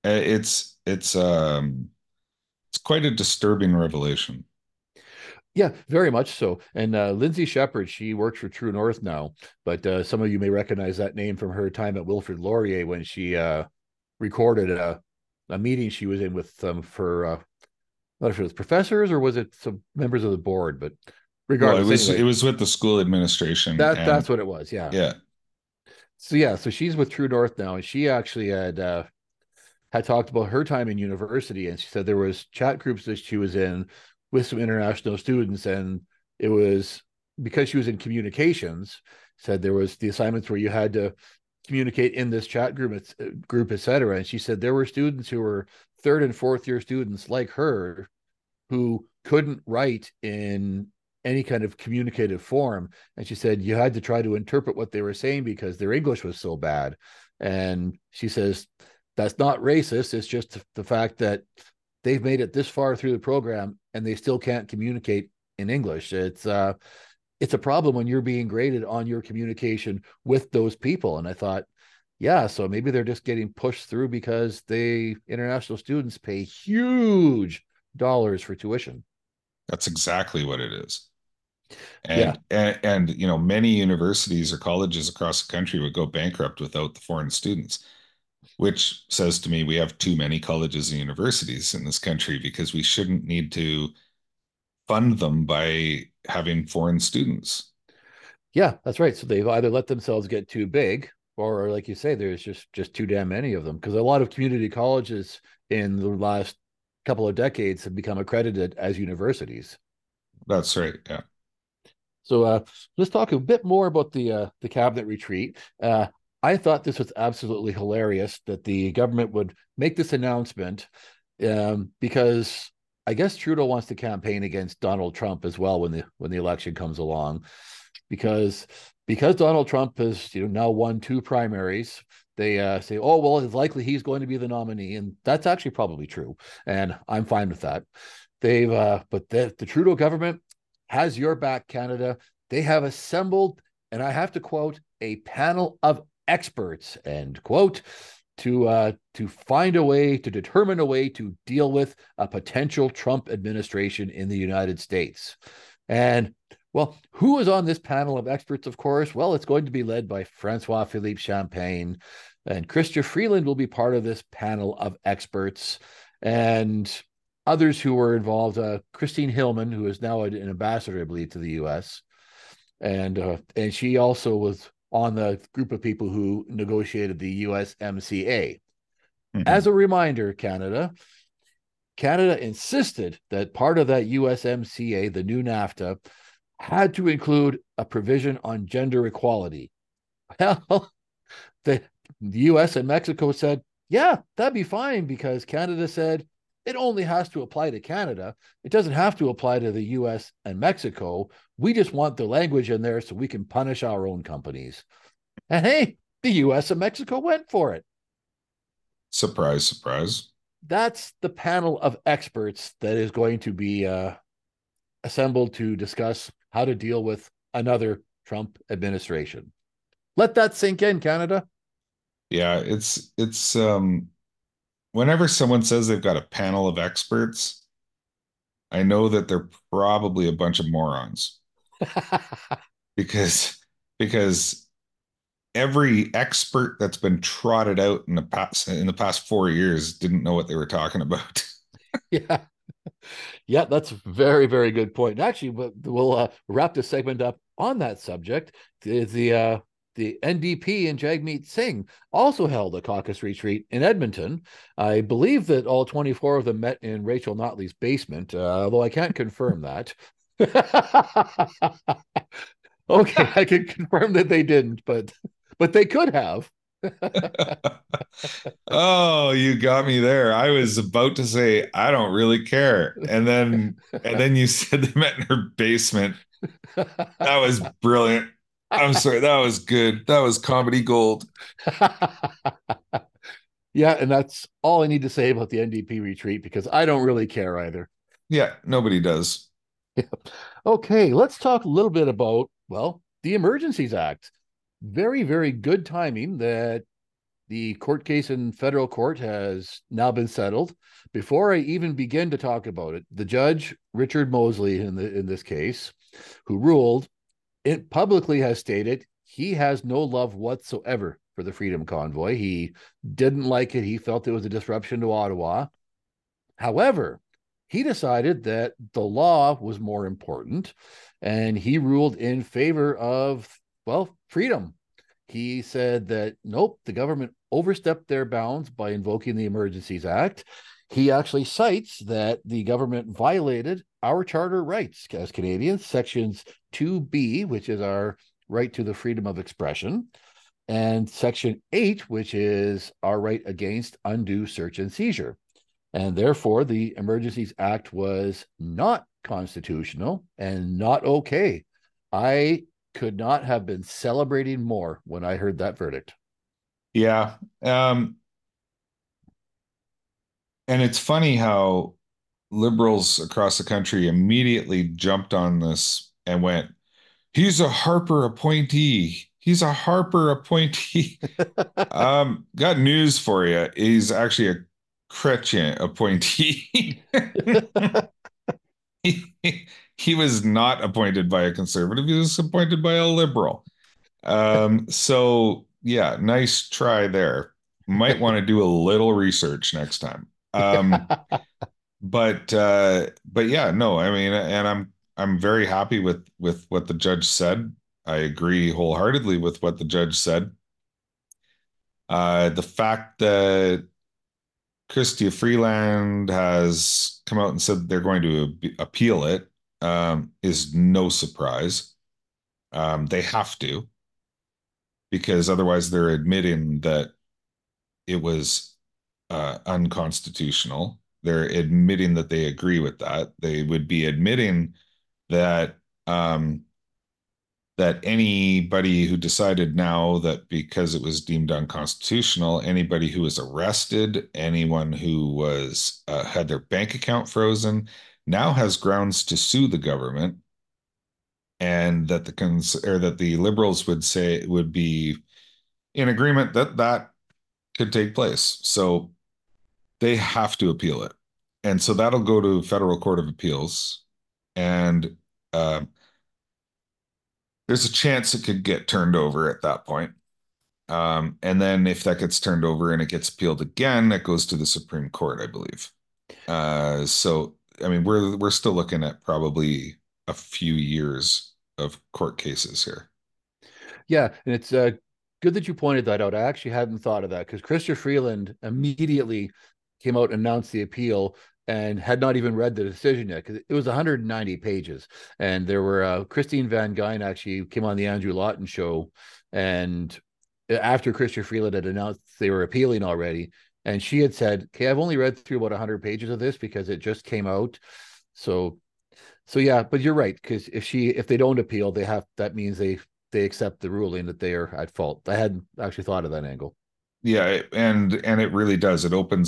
It's quite a disturbing revelation. Yeah, very much so. And Lindsay Shepherd, she works for True North now, but some of you may recognize that name from her time at Wilfrid Laurier when she recorded a meeting she was in with for not sure if it was professors or was it some members of the board, but Well, it regardless, was anyway, it was with the school administration, that's and what it was. Yeah. yeah, So yeah, so she's with True North now, and she actually had talked about her time in university, and she said there was chat groups that she was in with some international students, and it was because she was in communications. Said there was the assignments where you had to communicate in this chat group, etc. And she said there were students who were third and fourth year students like her who couldn't write in any kind of communicative form. And she said you had to try to interpret what they were saying because their English was so bad. And she says that's not racist. It's just the fact that they've made it this far through the program and they still can't communicate in English. It's a problem when you're being graded on your communication with those people. And I thought, yeah, so maybe they're just getting pushed through because they international students pay huge dollars for tuition. that's exactly what it is. Yeah. And many universities or colleges across the country would go bankrupt without the foreign students, which says to me we have too many colleges and universities in this country because we shouldn't need to fund them by having foreign students. Yeah, that's right. So they've either let themselves get too big, or like you say, there's just too damn many of them. Because a lot of community colleges in the last couple of decades have become accredited as universities. That's right. Yeah. So let's talk a bit more about the cabinet retreat. I thought this was absolutely hilarious that the government would make this announcement because I guess Trudeau wants to campaign against Donald Trump as well when the election comes along, because Donald Trump has now won two primaries. They say, oh well, it's likely he's going to be the nominee, and that's actually probably true, and I'm fine with that. But the Trudeau government has your back, Canada. They have assembled, and I have to quote, a panel of experts, end quote, to find a way, to determine a way to deal with a potential Trump administration in the United States. And well, who is on this panel of experts, of course? Well, it's going to be led by Francois Philippe Champagne, and Chrystia Freeland will be part of this panel of experts. And others who were involved, Christine Hillman, who is now an ambassador, I believe, to the U.S., and she also was on the group of people who negotiated the USMCA. As Mhm. a reminder, Canada insisted that part of that USMCA, the new NAFTA, had to include a provision on gender equality. Well, the, the US and Mexico said, yeah, that'd be fine because Canada said it only has to apply to Canada. It doesn't have to apply to the US and Mexico. We just want the language in there so we can punish our own companies. And hey, the US and Mexico went for it. Surprise, surprise. That's the panel of experts that is going to be assembled to discuss how to deal with another Trump administration. Let that sink in, Canada. Yeah, it's whenever someone says they've got a panel of experts, I know that they're probably a bunch of morons because because every expert that's been trotted out in the past 4 years didn't know what they were talking about. Yeah. Yeah, that's very, very good point. And actually, we'll wrap this segment up on that subject. The NDP and Jagmeet Singh also held a caucus retreat in Edmonton. I believe that all 24 of them met in Rachel Notley's basement, although I can't confirm that. Okay, I can confirm that they didn't, but they could have. Oh, you got me there. I was about to say I don't really care. And then you said they met in her basement. That was brilliant. I'm sorry, that was good. That was comedy gold. Yeah, and that's all I need to say about the NDP retreat because I don't really care either. Yeah, nobody does. Okay, let's talk a little bit about, well, the Emergencies Act. Very, very good timing that the court case in federal court has now been settled. Before I even begin to talk about it, the judge, Richard Mosley, in this case, who ruled, it publicly has stated he has no love whatsoever for the Freedom Convoy. He didn't like it. He felt it was a disruption to Ottawa. However, he decided that the law was more important and he ruled in favor of, well, freedom. He said that nope, the government overstepped their bounds by invoking the Emergencies Act. He actually cites that the government violated our charter rights as Canadians, sections 2B, which is our right to the freedom of expression, and section 8, which is our right against undue search and seizure. And therefore, the Emergencies Act was not constitutional and not okay. I could not have been celebrating more when I heard that verdict. Yeah. And it's funny how liberals across the country immediately jumped on this and went, he's a Harper appointee. He's a Harper appointee. Got news for you. He's actually a Chrétien appointee. he, he was not appointed by a conservative. He was appointed by a liberal. So yeah, nice try there. Might want to do a little research next time. But yeah, no, I mean, and I'm very happy with what the judge said. I agree wholeheartedly with what the judge said. The fact that Chrystia Freeland has come out and said they're going to appeal it is no surprise. They have to, because otherwise they're admitting that it was unconstitutional. They're admitting that they agree with that. They would be admitting that that anybody who decided now that because it was deemed unconstitutional, anybody who was arrested, anyone who was had their bank account frozen, now has grounds to sue the government, and that the liberals would say would be in agreement that that could take place. So they have to appeal it. And so that'll go to Federal Court of Appeals. And uh, there's a chance it could get turned over at that point. And then if that gets turned over and it gets appealed again, it goes to the Supreme Court, I believe. So I mean, we're still looking at probably a few years of court cases here. Yeah, and it's good that you pointed that out. I actually hadn't thought of that because Chrystia Freeland immediately came out and announced the appeal and had not even read the decision yet because it was 190 pages. And there were Christine Van Geyn actually came on the Andrew Lawton show, and after Chrystia Freeland had announced they were appealing already, and she had said, "Okay, I've only read through about 100 pages of this because it just came out." So so yeah, but you're right because if they don't appeal, that means they accept the ruling that they are at fault. I hadn't actually thought of that angle. Yeah, and it really does.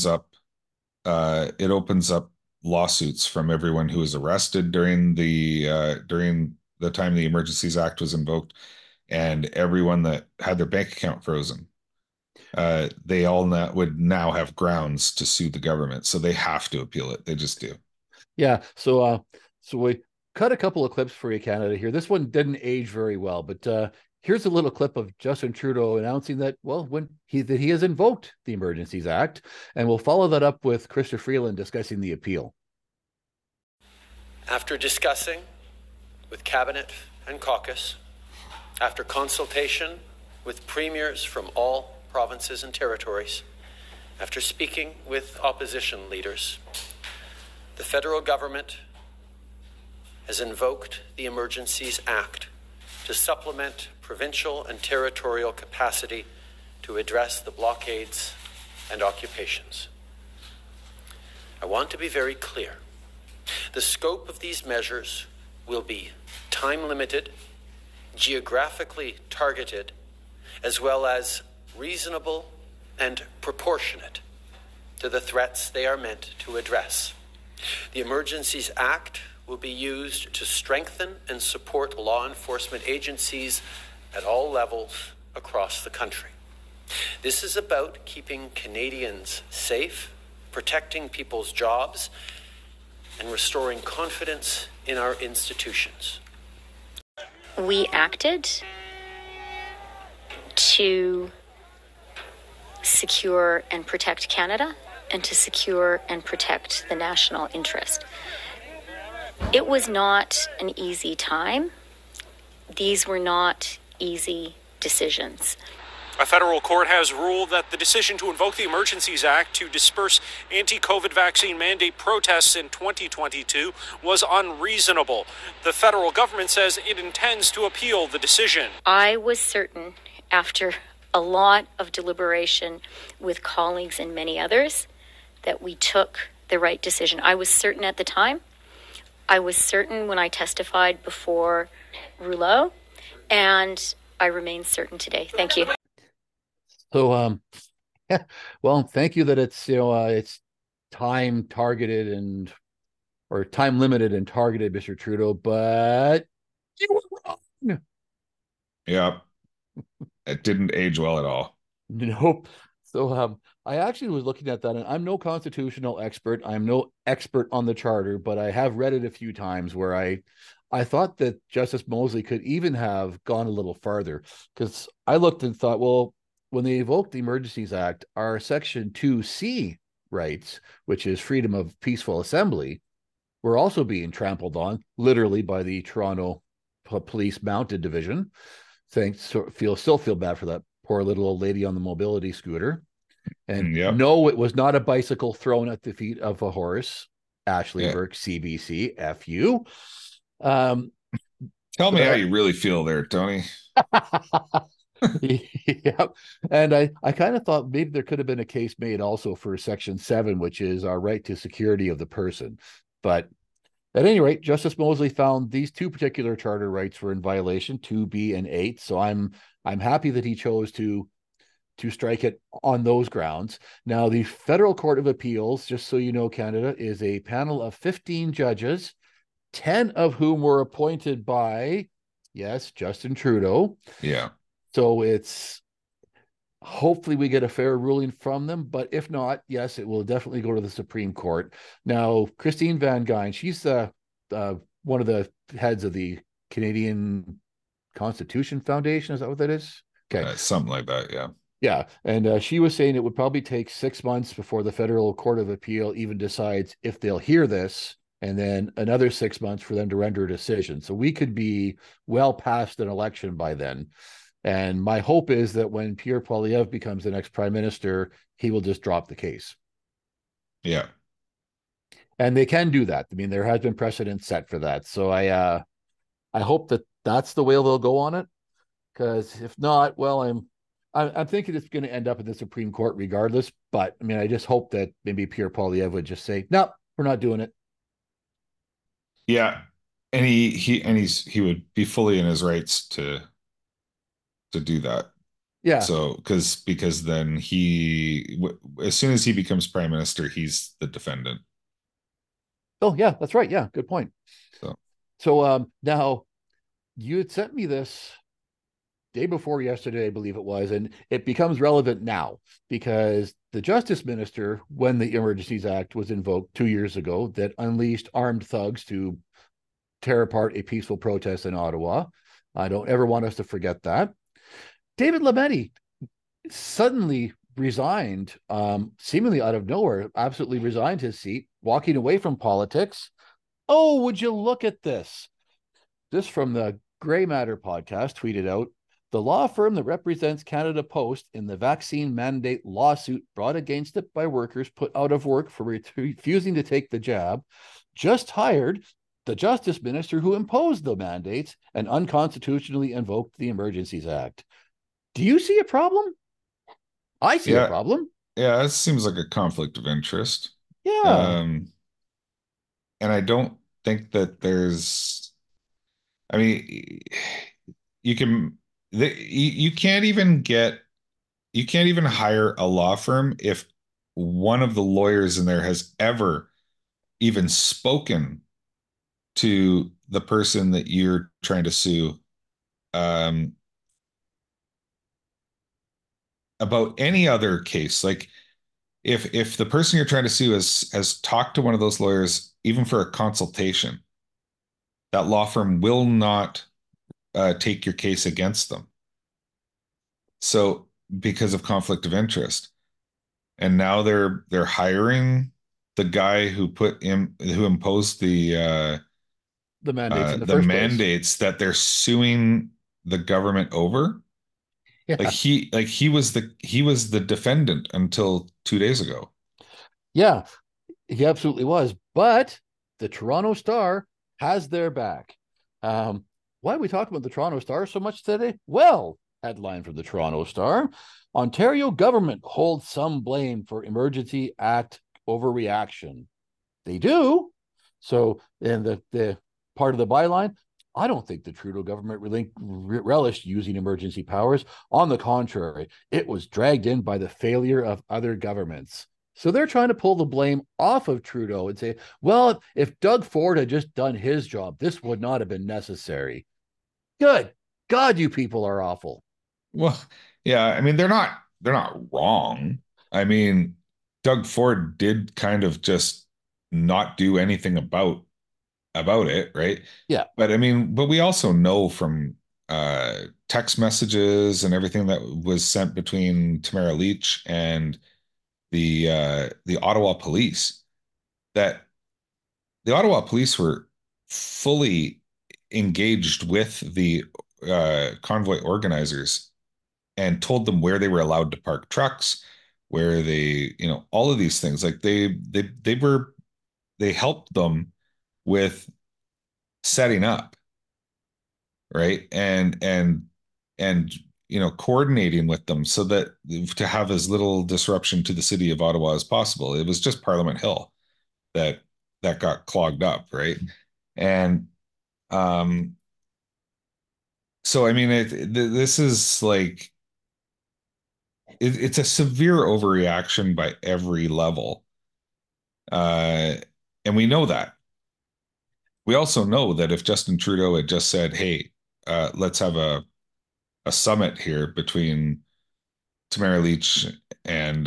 It opens up lawsuits from everyone who was arrested during the time the Emergencies Act was invoked, and everyone that had their bank account frozen, they all would now have grounds to sue the government. So they have to appeal it. They just do. Yeah. So we cut a couple of clips for you, Canada, here. This one didn't age very well, but here's a little clip of Justin Trudeau announcing that, well, that he has invoked the Emergencies Act, and we'll follow that up with Chrystia Freeland discussing the appeal. After discussing with Cabinet and caucus, after consultation with premiers from all provinces and territories, after speaking with opposition leaders, the federal government has invoked the Emergencies Act to supplement provincial and territorial capacity to address the blockades and occupations. I want to be very clear. The scope of these measures will be time-limited, geographically targeted, as well as reasonable and proportionate to the threats they are meant to address. The Emergencies Act will be used to strengthen and support law enforcement agencies at all levels across the country. This is about keeping Canadians safe, protecting people's jobs, and restoring confidence in our institutions. We acted to secure and protect Canada and to secure and protect the national interest. It was not an easy time. These were not easy decisions. A federal court has ruled that the decision to invoke the Emergencies Act to disperse anti-COVID vaccine mandate protests in 2022 was unreasonable. The federal government says it intends to appeal the decision. I was certain, after a lot of deliberation with colleagues and many others, that we took the right decision. I was certain at the time. I was certain when I testified before Rouleau, and I remain certain today. Thank you. So, well, thank you that it's time targeted or time limited and targeted, Mr. Trudeau, but you were wrong. Yeah. It didn't age well at all. Nope. So, I actually was looking at that, and I'm no constitutional expert. I'm no expert on the charter, but I have read it a few times where I thought that Justice Mosley could even have gone a little farther, because I looked and thought, well, when they evoked the Emergencies Act, our Section 2C rights, which is freedom of peaceful assembly, were also being trampled on, literally, by the Toronto Police Mounted Division. Still feel bad for that poor little old lady on the mobility scooter. And no, it was not a bicycle thrown at the feet of a horse. Ashley Burke, CBC, FU. Tell me how you really feel there, Tony. Yep. And I kind of thought maybe there could have been a case made also for Section 7, which is our right to security of the person. But at any rate, Justice Mosley found these two particular charter rights were in violation, 2B and 8. So I'm happy that he chose to strike it on those grounds. Now, the Federal Court of Appeals, just so you know, Canada, is a panel of 15 judges, 10 of whom were appointed by, yes, Justin Trudeau. Yeah. So it's hopefully we get a fair ruling from them, but if not, yes, it will definitely go to the Supreme Court. Now, Christine Van Geyn, she's one of the heads of the Canadian Constitution Foundation. Is that what that is? Okay. Something like that, yeah. Yeah, and she was saying it would probably take 6 months before the Federal Court of Appeal even decides if they'll hear this, and then another 6 months for them to render a decision. So we could be well past an election by then. And my hope is that when Pierre Poilievre becomes the next prime minister, he will just drop the case. Yeah. And they can do that. I mean, there has been precedent set for that. So I hope that that's the way they'll go on it. Because if not, well, I'm thinking it's going to end up in the Supreme Court regardless. But I mean, I just hope that maybe Pierre Poilievre would just say, no, we're not doing it. Yeah. And he would be fully in his rights to do that. Yeah. So because then as soon as he becomes prime minister, he's the defendant. Oh yeah, that's right. Yeah, good point. So now you had sent me this day before yesterday, I believe it was, and it becomes relevant now because the Justice Minister, when the Emergencies Act was invoked 2 years ago, that unleashed armed thugs to tear apart a peaceful protest in Ottawa. I don't ever want us to forget that. David Lametti suddenly resigned, seemingly out of nowhere, absolutely resigned his seat, walking away from politics. Oh, would you look at this? This from the Gray Matter podcast tweeted out, the law firm that represents Canada Post in the vaccine mandate lawsuit brought against it by workers put out of work for refusing to take the jab just hired the Justice Minister who imposed the mandates and unconstitutionally invoked the Emergencies Act. Do you see a problem? I see a problem. Yeah, it seems like a conflict of interest. Yeah. And I don't think that there's, I mean, you can't even hire a law firm if one of the lawyers in there has ever even spoken to the person that you're trying to sue about any other case. Like if the person you're trying to sue has talked to one of those lawyers, even for a consultation, that law firm will not take your case against them. So because of conflict of interest. And now they're hiring the guy who imposed the mandates in the first mandates that they're suing the government over. Yeah. He was the defendant until 2 days ago. Yeah, he absolutely was. But the Toronto Star has their back. Why are we talking about the Toronto Star so much today? Well, headline from the Toronto Star, Ontario government holds some blame for Emergency Act overreaction. They do. So, and the part of the byline, I don't think the Trudeau government really relished using emergency powers. On the contrary, it was dragged in by the failure of other governments. So they're trying to pull the blame off of Trudeau and say, well, if Doug Ford had just done his job, this would not have been necessary. Good God, you people are awful. Well, yeah, I mean, they're not wrong. I mean, Doug Ford did kind of just not do anything about it, right? Yeah. But I mean, but we also know from text messages and everything that was sent between Tamara Lich and the Ottawa police that the Ottawa police were fully engaged with the convoy organizers and told them where they were allowed to park trucks, where they, all of these things. Like they helped them with setting up, right? And coordinating with them so that to have as little disruption to the city of Ottawa as possible. It was just Parliament Hill that got clogged up, right? And so I mean, this is like it's a severe overreaction by every level, and we know that. We also know that if Justin Trudeau had just said, "Hey, let's have a summit here between Tamara Lich and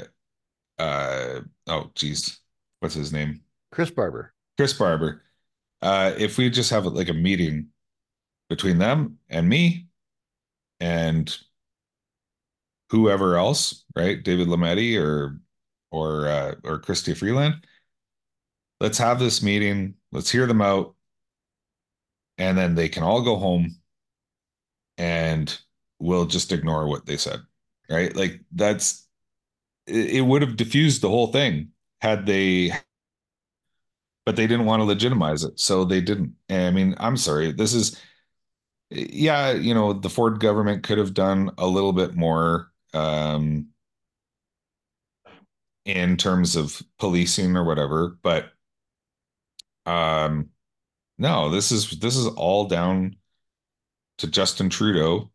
oh geez, what's his name? Chris Barber. Chris Barber. If we just have like a meeting between them and me and whoever else, right? David Lametti or Chrystia Freeland. Let's have this meeting. Let's hear them out. And then they can all go home and we'll just ignore what they said, right? Like it would have diffused the whole thing but they didn't want to legitimize it. So they didn't. And I mean, I'm sorry. This is, yeah, the Ford government could have done a little bit more in terms of policing or whatever, but no, this is all down to Justin Trudeau,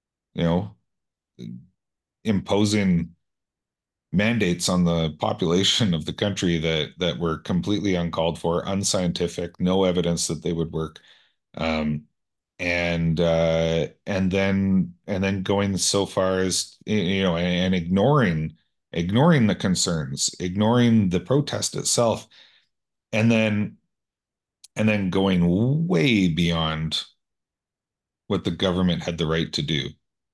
imposing mandates on the population of the country that were completely uncalled for, unscientific, no evidence that they would work. and then going so far as, and ignoring the concerns, ignoring the protest itself, and then going way beyond what the government had the right to do,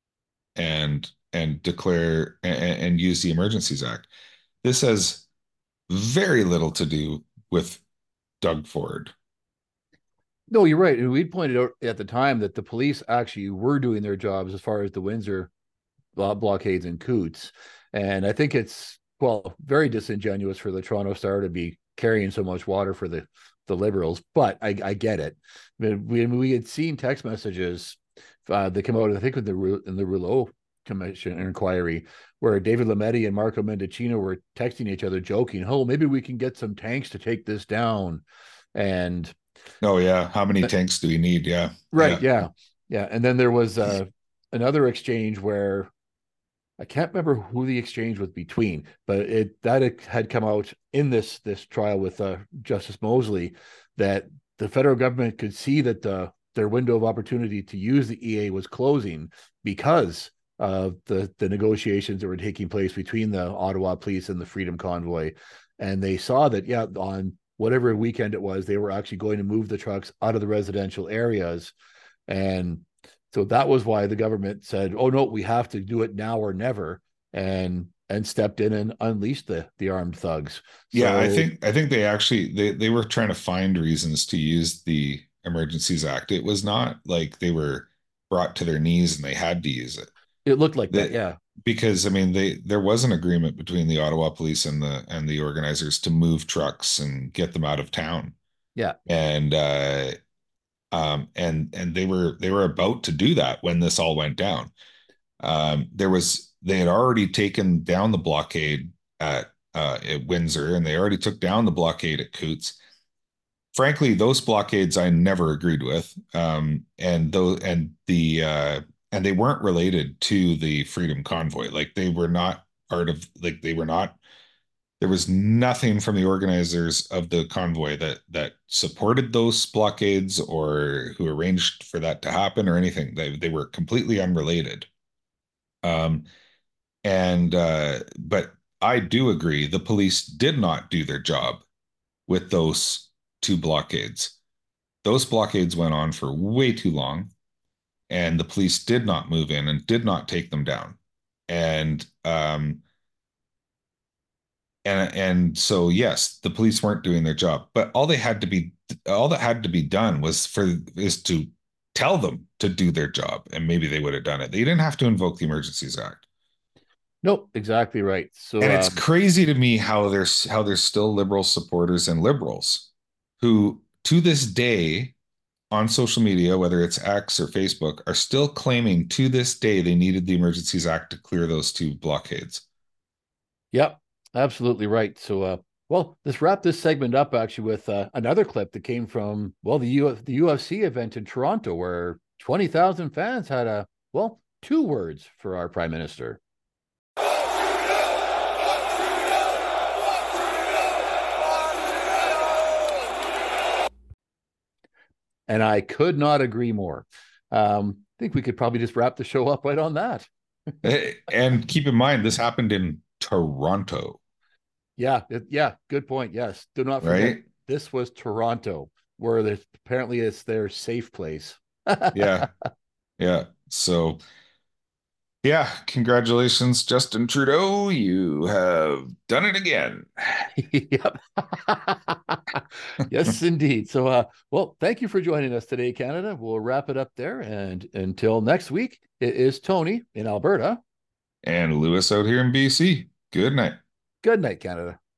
and declare and use the Emergencies Act. This has very little to do with Doug Ford. No, you're right. And we pointed out at the time that the police actually were doing their jobs as far as the Windsor blockades and Coots. And I think it's, well, very disingenuous for the Toronto Star to be carrying so much water for the Liberals, but I get it. I mean, we had seen text messages that came out, I think, in the Rouleau Commission inquiry, where David Lametti and Marco Mendicino were texting each other, joking, "Oh, maybe we can get some tanks to take this down." And Oh yeah, how many tanks do we need? Yeah, right, yeah. And then there was another exchange where I can't remember who the exchange was between, but it had come out in this trial with Justice Mosley, that the federal government could see that their window of opportunity to use the EA was closing because of the negotiations that were taking place between the Ottawa Police and the Freedom Convoy, and they saw that on whatever weekend it was, they were actually going to move the trucks out of the residential areas, and so that was why the government said, "Oh no, we have to do it now or never," and stepped in and unleashed the armed thugs. Yeah, I think they actually they were trying to find reasons to use the Emergencies Act. It was not like they were brought to their knees and they had to use it. It looked like that, yeah. Because I mean, there was an agreement between the Ottawa Police and the organizers to move trucks and get them out of town. Yeah. And they were about to do that when this all went down. They had already taken down the blockade at Windsor, and they already took down the blockade at Coots. Frankly, those blockades I never agreed with, and they weren't related to the Freedom Convoy. Like, they were not part of, like, they were not. There was nothing from the organizers of the convoy that supported those blockades or who arranged for that to happen or anything. They were completely unrelated. But I do agree the police did not do their job with those two blockades. Those blockades went on for way too long, and the police did not move in and did not take them down. And so yes, the police weren't doing their job, but all that had to be done is to tell them to do their job, and maybe they would have done it. They didn't have to invoke the Emergencies Act. Nope, exactly right. So, and it's crazy to me how there's still Liberal supporters and Liberals who, to this day, on social media, whether it's X or Facebook, are still claiming to this day they needed the Emergencies Act to clear those two blockades. Yep, absolutely right. So, well, let's wrap this segment up actually with another clip that came from, well, the UFC event in Toronto, where 20,000 fans had two words for our Prime Minister. And I could not agree more. I think we could probably just wrap the show up right on that. And keep in mind, this happened in Toronto. Yeah, good point. Yes, do not forget, this was Toronto, where apparently it's their safe place. Yeah. So, yeah, congratulations, Justin Trudeau. You have done it again. Yep. Yes, indeed. So, well, thank you for joining us today, Canada. We'll wrap it up there. And until next week, it is Tony in Alberta. And Lewis out here in BC. Good night. Good night, Canada.